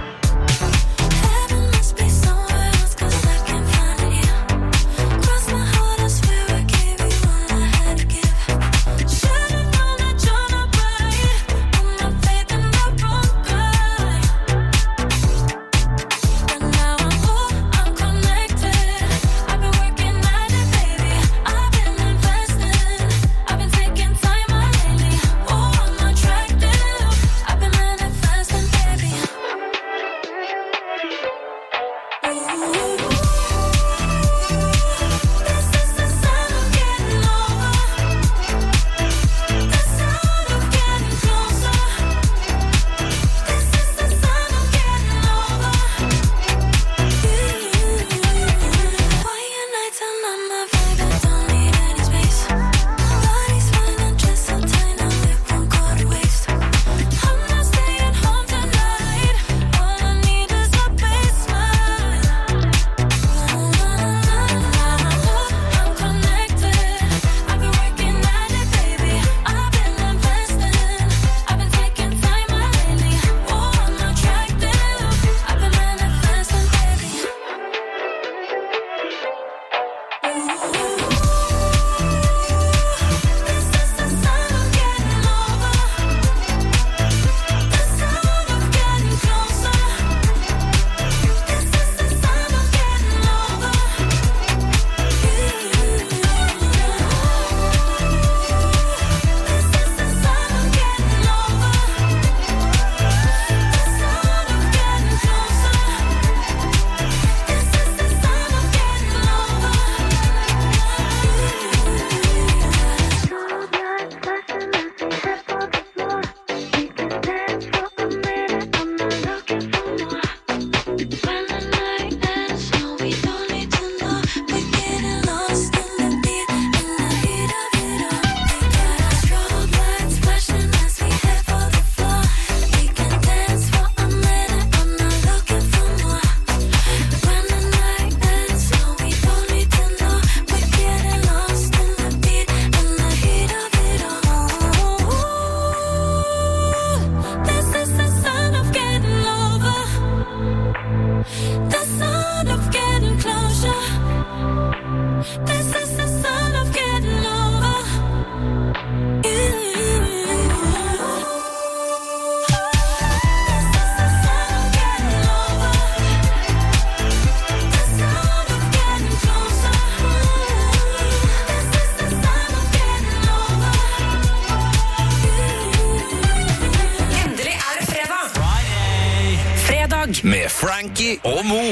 Med Frankie og Mo.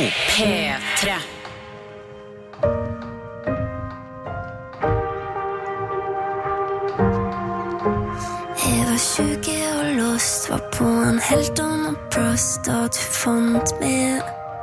P3. Jeg var 20 og lost, var på en helt annen plass da du fant meg.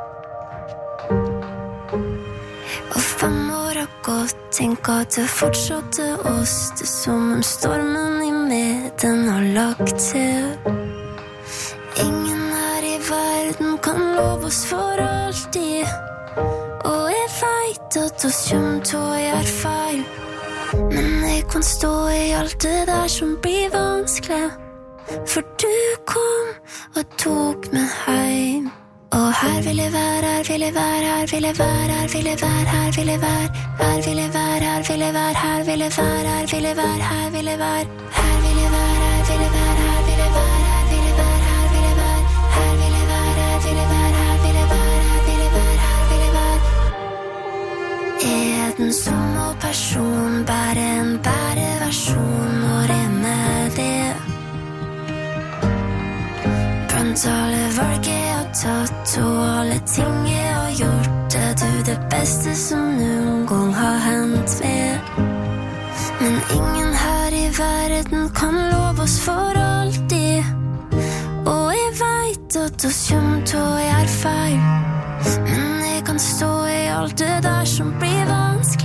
Og 5 år har gått, tenk at det fortsatte oss. Det som om stormen i meg, den har lagt til. Ingen her i verden kan love oss for alltid. Og jeg vet at oss kommer til å gjøre feil. Men jeg kan stå i alt det der som blir vanskelig. For du kom og tok meg hjem. Og her vil jeg være, her vil jeg være, her vil jeg være, her vil jeg være, her vil jeg være. Her vil jeg være, her vil jeg være, her vil jeg være, her vil jeg være, her vil jeg være. Her vil jeg være, her vil jeg være, her vil jeg være, her vil jeg være, her vil jeg være. Her vil jeg være, her vil jeg være, her vil jeg være, her vil jeg være, her vil jeg være. Er den samme person, bare en bedre versjon, når jeg er med det. Blant alle valg jeg har tatt, og alle ting jeg har gjort, er du det beste som noen gang har hendt med. Men ingen her i verden kan love oss for alltid. Og jeg vet at oss kommer til å gjøre feil. Men jeg kan stå i alt det der som blir vanskelig.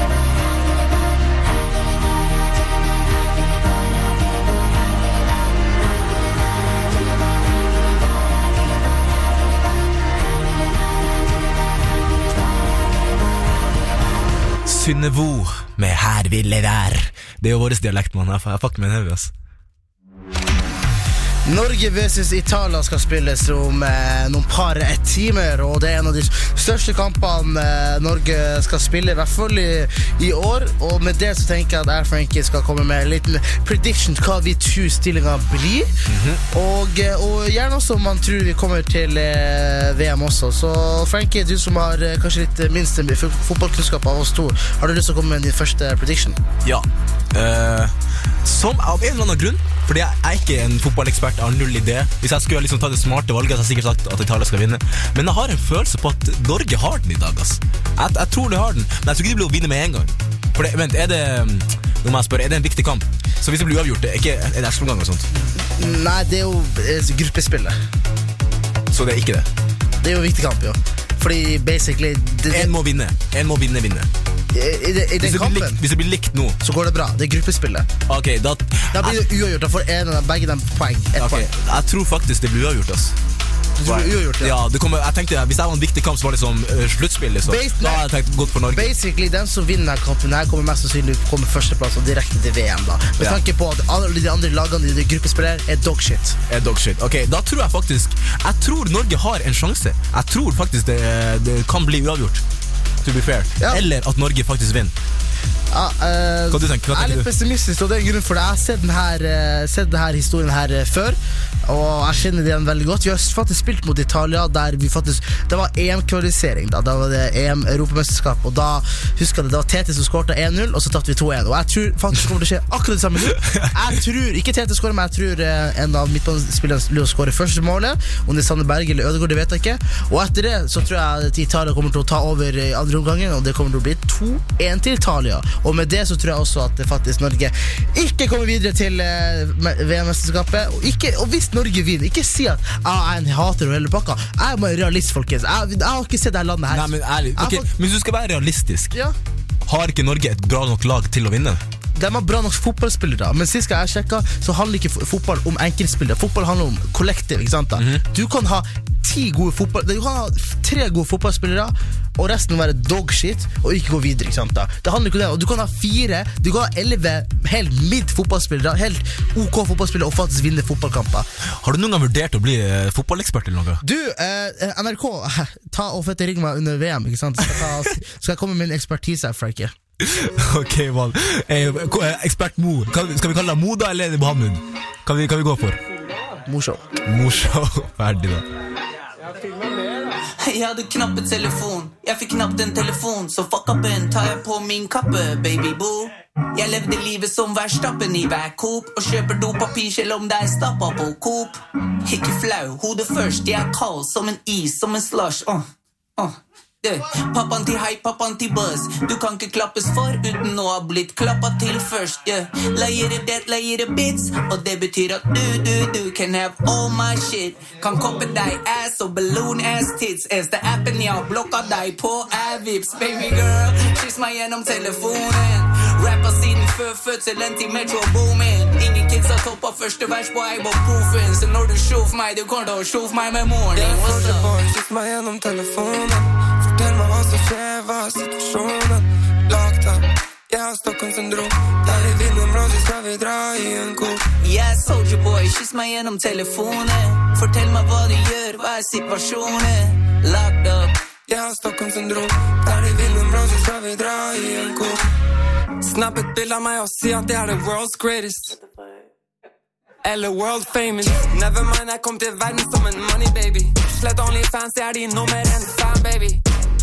Synnevo med Her vil jeg være. Det jo våres dialekt, man. Jeg fucker med en høy, ass. Norge versus Italia skal spilles om noen par timer, og det en av de største kampene Norge skal spille, I hvert fall I år. Og med det så tenker jeg at Frankie skal komme med en liten prediction hva vi tror stillingen blir. Og gjerne også om man tror vi kommer til VM også. Så Frankie, du som har kanskje litt minst fotballkunnskap av oss to, har du lyst til å komme med din første prediction? Ja. Som av en eller annen grunn, fordi jeg ikke en fotballekspert, jeg har null idé. Hvis jeg skulle liksom ta det smarte valget, så har jeg sikkert sagt at Italia skal vinne. Men jeg har en følelse på at Norge har den I dag, ass. Jeg tror de har den, men jeg tror ikke de blir å vinne med en gang. For det, vent, nå må jeg spørre, det en viktig kamp? Så hvis det blir uavgjort, det ikke en ekstraomgang og sånt? Nei, det jo gruppespillet. Så det ikke det? Det jo en viktig kamp, jo. Fordi basically En må vinne. I den kampen hvis det blir likt nå så går det bra, det gruppespillet. Ok, da blir det uavgjort, da får begge dem poeng, poeng. Jeg tror faktisk det blir uavgjort, ass. Du tror det blir uavgjort, ja. Jeg tenkte, hvis det var en viktig kamp, så var det som sluttspill liksom. Da hadde jeg tenkt godt for Norge. Basically, den som vinner kampen her kommer mest sannsynlig komme førsteplass og direkte til VM da. Med tanke på at alle de andre lagene I det gruppespillet dogshit. Dogshit, ok, da tror jeg faktisk Norge har en sjanse. Jeg tror faktisk det kan bli uavgjort, to be fair. Eller at Norge faktisk vinner. Hva du tenker? Jeg litt pessimistisk, og det en grunn for det. Jeg har sett denne historien her før, og jeg kjenner den veldig godt. Vi har faktisk spilt mot Italia, der vi faktisk, det var EM-kvalifisering da var det EM-europamesterskap, og da husker jeg det var Tete som skårte 1-0, og så tatt vi 2-1, og jeg tror faktisk kommer det skje akkurat det samme nå. Jeg tror, ikke Tete skårer, men jeg tror en av midtbanespillerne vil skåre første målet, om det Sanne Berg eller Ødegaard, det vet jeg ikke, og etter det så tror jeg at Italia kommer til å ta over I andre omgangen, og det kommer til å bli 2-1 til Italia. Og med det så tror jeg også at faktisk Norge ikke kommer videre til VM-mesterskapet, og hvis Norge vinner, ikke si at jeg en hater og hele pakka. Jeg må realist, folkens. Jeg har ikke sett det landet her. Nei, men ærlig, men hvis du skal være realistisk, har ikke Norge et bra nok lag til å vinne? De har bra nok fotballspillere, men sist jeg sjekket så handler ikke fotball om enkeltspillere. Fotball handler om kollektiv, ikke sant da? Du kan ha 3 gode fotballspillere, og resten må være dogshit og ikke gå videre, ikke sant da? Det handler ikke om det, og du kan ha 4, du kan ha 11 helt midt fotballspillere, helt OK fotballspillere, og faktisk vinne fotballkamper. Har du noen gang vurdert å bli fotballekspert eller noe? Du, NRK, ta og fette ring meg under VM, ikke sant? Skal jeg komme med min ekspertise her, Frankie? Ok, man. Ekspert Mo. Skal vi kalle deg Mo da, eller er det Mohammed? Kan vi gå for? Morshow. Ferdig da. Jeg hadde knappet telefon. Jeg fikk knapt en telefon. Så fuck up en, tar jeg på min kappe, baby boo. Jeg levde livet som Verstappen I hver Coop, og kjøper dopapir selv om det stappa på Coop. Ikke flau, hodet først. Jeg kald som en is, som en slush. Pappan til hei, pappan til buzz. Du kan ikke klappes for uten å ha blitt klappet til først. Leier det, leier bits, og det betyr at du can have all my shit. Kan koppe deg ass og balloon ass tits. Eneste appen jeg har blokket deg på Vips. Baby girl, kyss meg gjennom telefonen. Rapper siden før fødselen til Metro Boomin. Ingen kids har toppet første vers på Eibo-profen. Så når du sjov meg, du kommer til å sjov meg med morning. What's up? Kyss meg gjennom telefonen. Fortell meg hva som skjer, hva situasjonen lagt av. Jeg har Stockholm-syndrom. Der I vinden blå, så skal vi dra I en kop. Yeah, soldier boy, kyss meg gjennom telefonen. Fortell meg hva du gjør, hva situasjonen lagt up. Jeg har Stockholm-syndrom. Der I vinden blå, så skal vi dra I en kop. Snapp et bild av meg og si at jeg the world's greatest. Eller world famous. Never mind, jeg kom til verden som en money baby. Slett OnlyFans, jeg din nummer 1 fan, baby.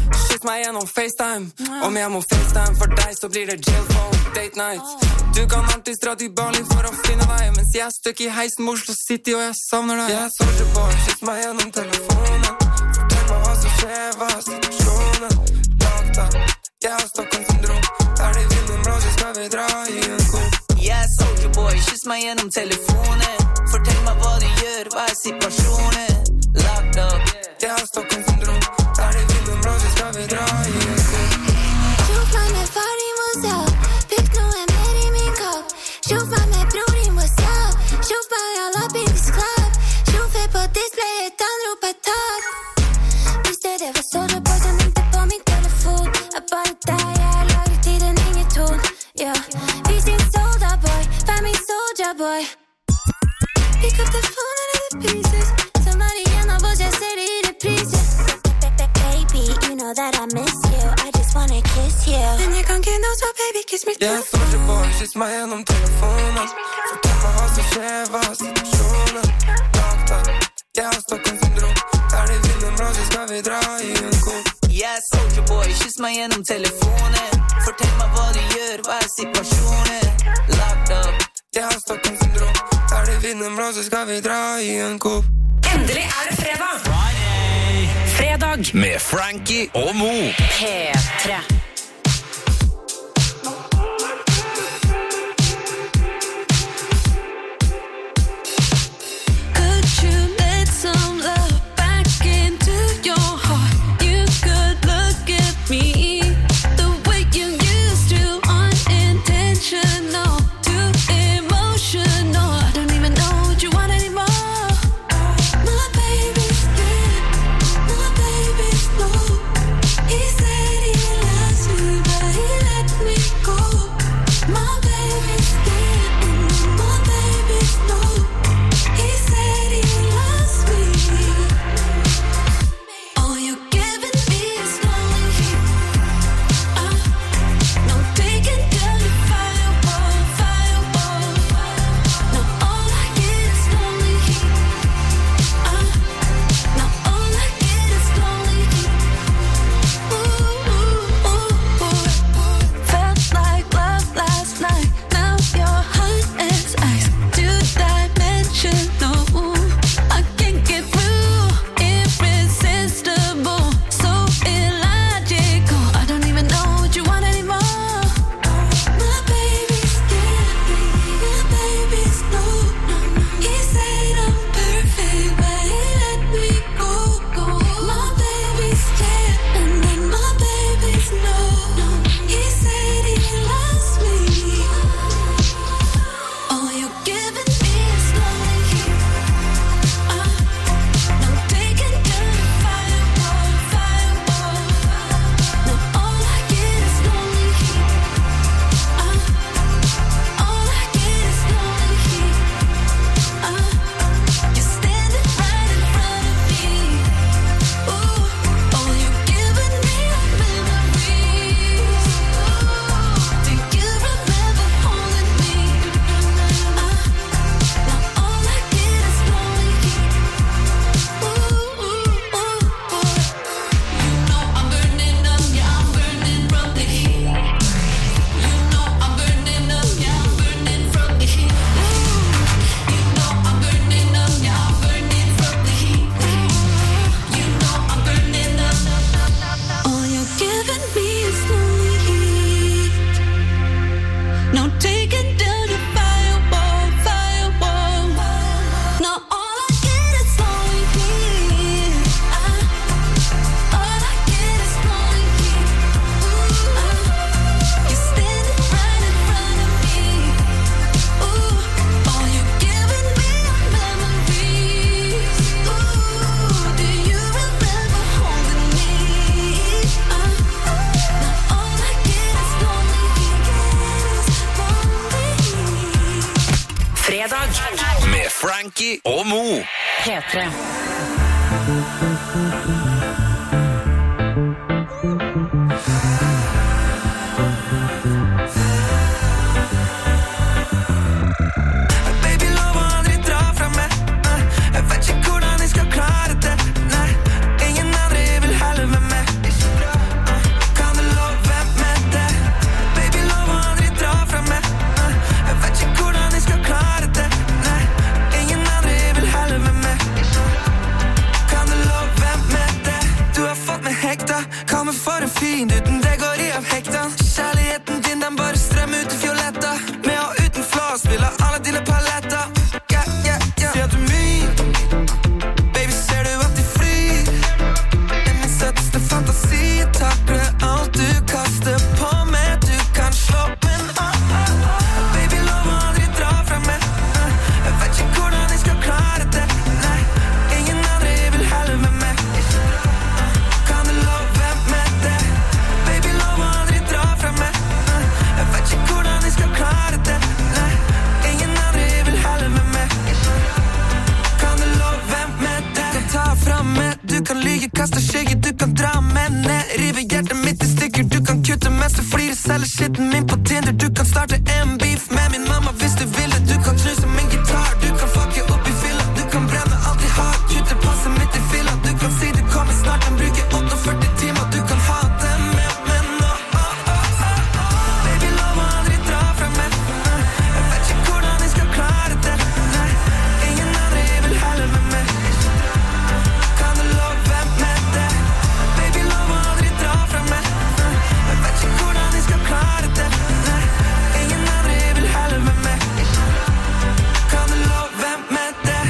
Kyss meg gjennom FaceTime. Om jeg må FaceTime for deg, så blir det jailphone, date night. Du kan alltid dra til Berlin for å finne deg, mens jeg støkk i heisen med Oslo City, og jeg savner deg. Jeg soldier boy, kyss meg gjennom telefonen. Fortell meg hva som skjer, hva er situasjonen? Lagt av, jeg har Stockholm-syndrom. Der de vinner bra, så skal vi dra i en kop. Jeg soldier boy, kyss meg gjennom telefonen. Fortell meg hva du gjør, hva er situasjonen? Lagt av, jeg har Stockholm-syndrom. Der de vinner bra, så skal vi dra i en kop. Kjøp meg med far din, what's up? Fikk noe mer i min kopp. Kjøp meg med bror din, what's up? Kjøp meg all up in this club. Kjøp meg på displayet, han roper tatt. Hvis det var soldier boy som ringte på min telefon. Jeg bare deg, jeg lager tiden ingen ton. Ja, vi sin soldier boy, family soldier boy. Pick up the phone and the pieces. Somebody in our voice, jeg ser det i repriser. Baby, you know that I miss you. I just wanna kiss you. Men jeg kan ikke nå, så baby, kiss me too. Jeg soldier boy, kyss meg gjennom telefonen. Fortell meg hva som skjer, hva er situasjonen? Lagt av, jeg har Stockholm-syndrom. Der de vinner bra, så skal vi dra i en kop. jeg soldier boy, kyss meg gjennom telefonen. Fortell meg hva du gjør, hva er situasjonen? Lagt av, jeg har Stockholm-syndrom. Der de vinner bra, så skal vi dra i en kop. Endelig det fredag. Fredag med Frankie og Mo. P3. Med Frankie og Mo. P3. Baby, lov å aldri dra fra meg. Jeg vet ikke hvordan jeg skal klare det. Nei, ingen andre vil heller være med. fin uten det går I av hekten. Kjærligheten din, den bare strømmer ut I fioletta. Med og uten flås, vil ha alle dine paletter. Si at du min, baby, ser du at de flyr? Min søtste fantasi, takler alt du kaster på meg. Du kan slå, men baby, lov aldri dra fra meg. Jeg vet ikke hvordan jeg skal klare det. Nei, ingen andre vil heller med meg. Kan du love med det? Baby, lov aldri dra fra meg. Jeg vet ikke hvordan jeg skal klare det. Nei, ingen andre vil heller med meg. Kan du love med det? Kan ta fra meg, du kan lyge, kaste skygge, du kan dra meg ned. Rive hjertet mitt I stykker, du kan kutte mens du flirer. Selge skitten min på Tinder, du kan starte en beef med min mamma hvis du vil det. Du kan knuse min gitar, du kan fucke opp I fylla. Du kan brenne alt I har, kutte passet mitt I fylla. Du kan si det kommer snart, den bruker 48 timer. Du kan ha det med, men nå baby, lov aldri dra fra meg. Jeg vet ikke hvordan jeg skal klare det. Nei, ingen andre vil heller med meg. Kan du love med det? Baby, lov aldri dra fra meg. Jeg vet ikke hvordan jeg skal klare det. Nei, ingen andre vil heller med meg. Kan du love med det?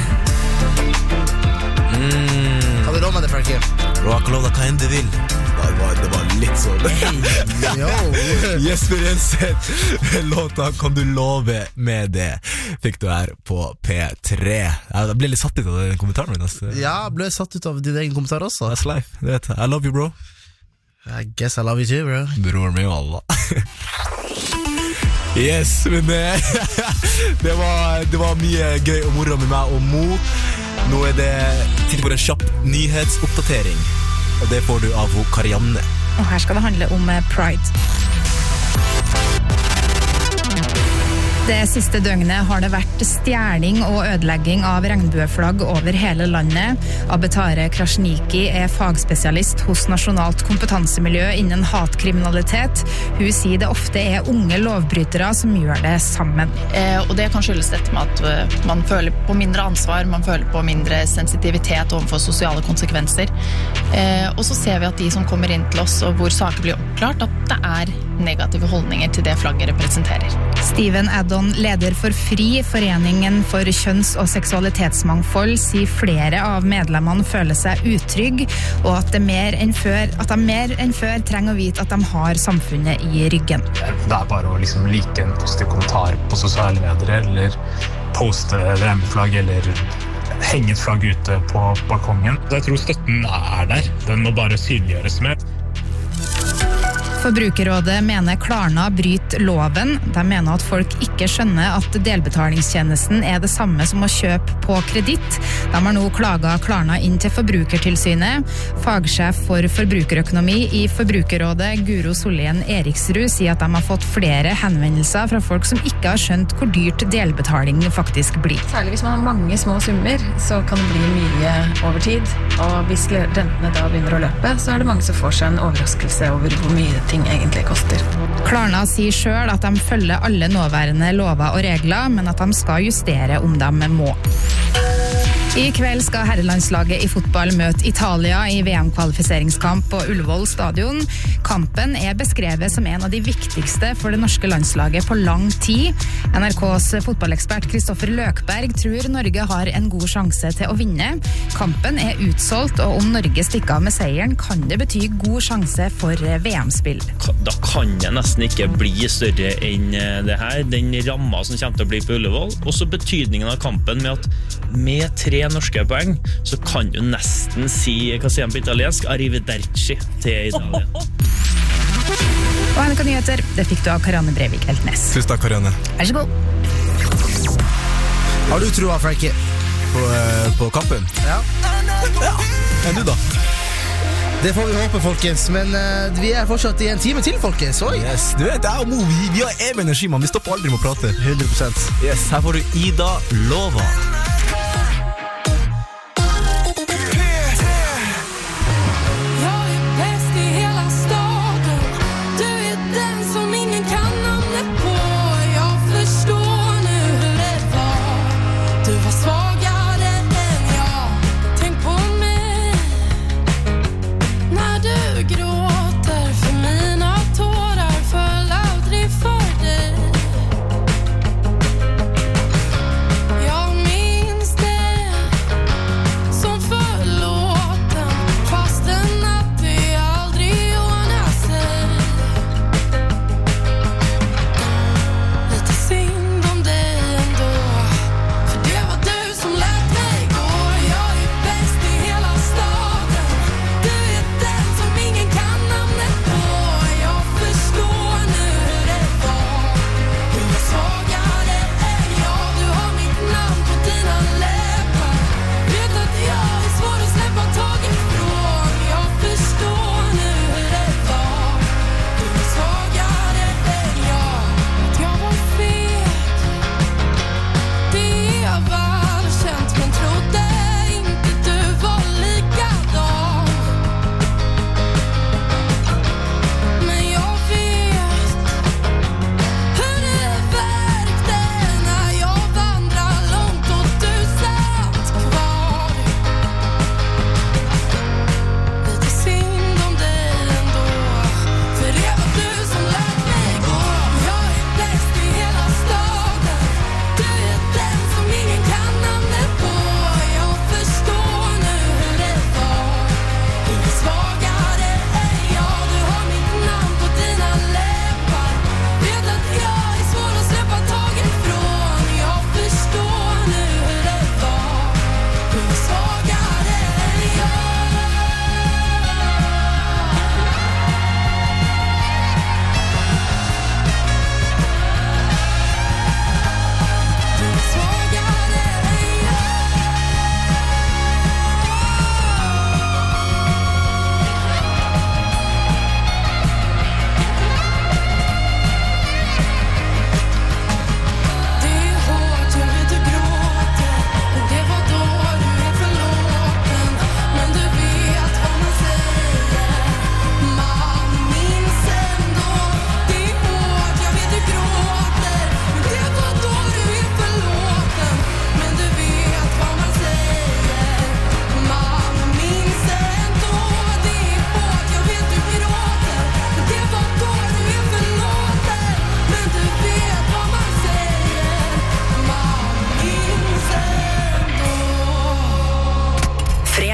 Kan du love med det, Frankie? Rock lov da hva enn du vil. Det var litt sånn. Jesper Jensen, låta Kan du love med det fikk du her på P3. Jeg ble litt satt ut av den kommentaren min. Altså. Ja, jeg ble satt ut av din egen kommentar også. That's life, det vet jeg. I love you, bro. I guess I love you too, bro. Bror med Allah. Yes, men det var mye gøy og moro med meg og Mo. Nå det tid for en kjapp nyhetsoppdatering. Og det får du av Karianne. Og her skal det handle om Pride. Det siste døgnet har det vært stjerning og ødelegging av regnbueflagg over hele landet. Abetare Krasniki fagspesialist hos Nasjonalt kompetansemiljø innen hatkriminalitet. Hun sier det ofte unge lovbrytere som gjør det sammen. Og det kan skyldes dette med at man føler på mindre ansvar, man føler på mindre sensitivitet overfor sosiale konsekvenser. Og så ser vi at de som kommer inn til oss, og hvor saker blir oppklart, at det negative holdninger til det flagget representerer. Steven Addon, leder for FRI, Foreningen for kjønns- og seksualitetsmangfold, sier flere av medlemmene føler seg utrygg, og at de mer enn før trenger å vite at de har samfunnet I ryggen. Det bare å liksom like en positiv kommentar på sosiale medier, eller poste regnbueflagg, eller henge et flagg ute på balkongen. Jeg tror støtten der. Den må bare synliggjøres mer. Forbrukerrådet mener Klarna bryter loven. De mener at folk ikke skjønner at delbetalingstjenesten det samme som å kjøpe på kreditt. De har nå klaget Klarna inn til Forbrukertilsynet. Fagsjef for forbrukerøkonomi I Forbrukerrådet, Guro Sollien Eriksrud, sier at de har fått flere henvendelser fra folk som ikke har skjønt hvor dyrt delbetaling faktisk blir. Særlig hvis man har mange små summer, så kan det bli mye over tid. Og hvis rentene da begynner å løpe, så det mange som får seg en overraskelse over hvor mye ting egentlig koster. Klarna sier selv at de følger alle nåværende lover og regler, men at de skal justere om de må. I kveld skal herrelandslaget I fotball møte Italia I VM-kvalifiseringskamp på Ullevål stadion. Kampen beskrevet som en av de viktigste for det norske landslaget på lang tid. NRKs fotballekspert Kristoffer Løkberg tror Norge har en god sjanse til å vinne. Kampen utsolgt, og om Norge stikker av med seieren, kan det bety god sjanse for VM-spill. Da kan det nesten ikke bli større enn det her. Den ramma som kommer til å bli på Ullevål, også betydningen av kampen med at med 3 norske poeng, så kan du nesten si, hva sier han på italiensk, arrivederci til Italia. Og NRK Nyheter, det fikk du av Karianne Brevik Eltnes. Tusen takk, Karianne. Vær så god. Har du troa, Frankie? På kampen? Ja. Enn du da? Det får vi håpe, folkens, men vi fortsatt I en time til, folkens. Oi. Yes, du vet, jeg og Mo, vi har evig energi, man. Vi stopper aldri med å prate. 100%. Yes, her får du Ida Lova. Gråter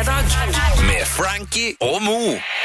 fredag med Frankie og Mo.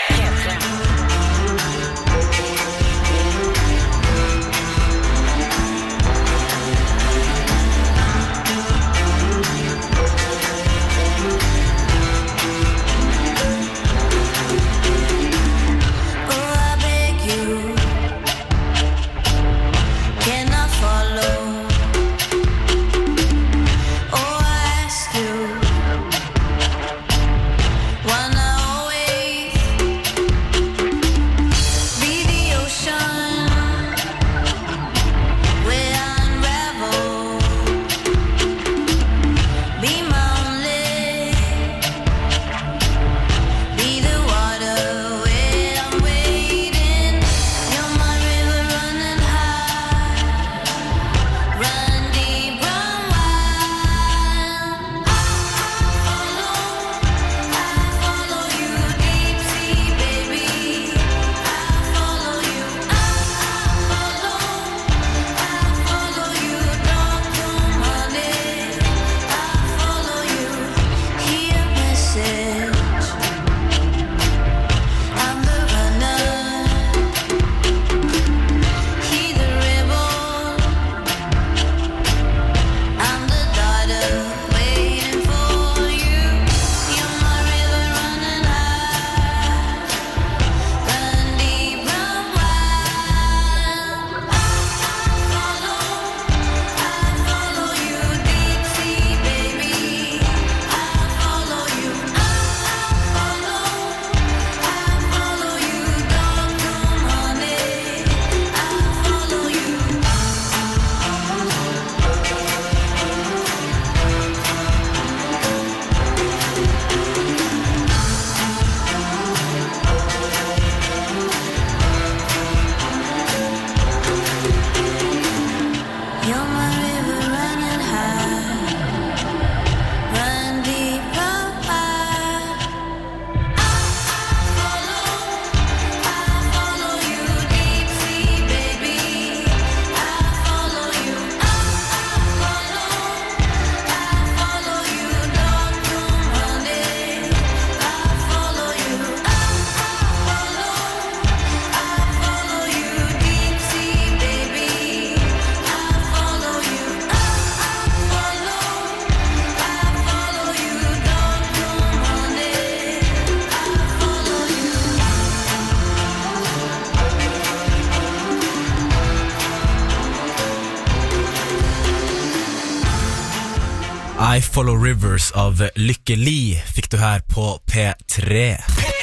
I Follow Rivers av Lykke Li fikk du her på P3.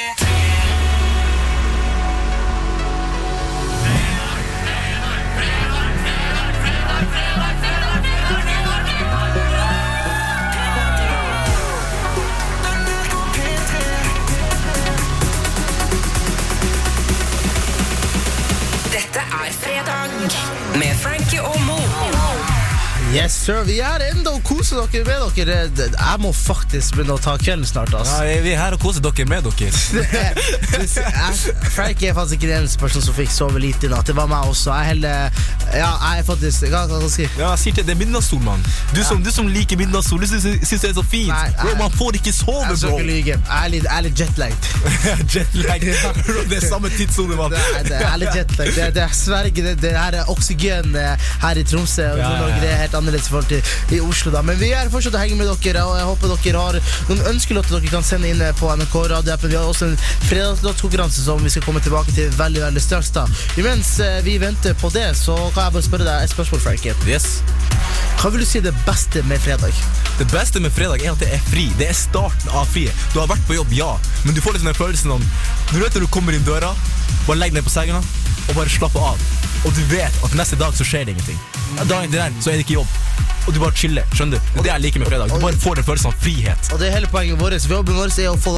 Dette fredag med Frankie og Mo. Yes, sir. Vi enda og koser dere med dere. Jeg må faktisk begynne å ta kvelden snart, altså. Ja, vi her og koser dere med dere. Frankie faktisk ikke den eneste personen som fikk sove lite i natt. Det var meg også. Jeg faktisk... Hva skal jeg si? Ja, jeg sier til det midnattssol, mann. Du som liker midnattssol, du synes det så fint. Bro, man får ikke sove, bro. Jeg skal ikke lyge. Jeg er litt jetlagged. Jetlagged? Det samme tidszone, mann. Jeg er litt jetlagged. Det sverger. Det her oksygen her i Tromsø og Nord-Norge. Det helt annerledes i forhold til i Oslo da. Men vi fortsatt å henge med dere, og jeg håper dere har noen ønskelåter dere kan sende inn på NRK Radio-appen. Vi har også en fredagslåtkonkurranse som vi skal komme tilbake til veldig, veldig straks da. Imens vi venter på det, så kan jeg bare spørre deg et spørsmål, Frankie. Yes. Hva vil du si det beste med fredag? Det beste med fredag at det fri. Det starten av fri. Du har vært på jobb, ja, men du får litt sånn en følelsen om når du kommer inn døra, bare legg ned på sengen og bare slappe av. Og du vet at neste dag så skjer det ingenting. Dagen der så det ikke jobb. Og du bare chiller, skjønner du? Og det jeg liker med fredag. Du bare får den følelsen av frihet. Og det hele poenget vårt. Jobben vår er å få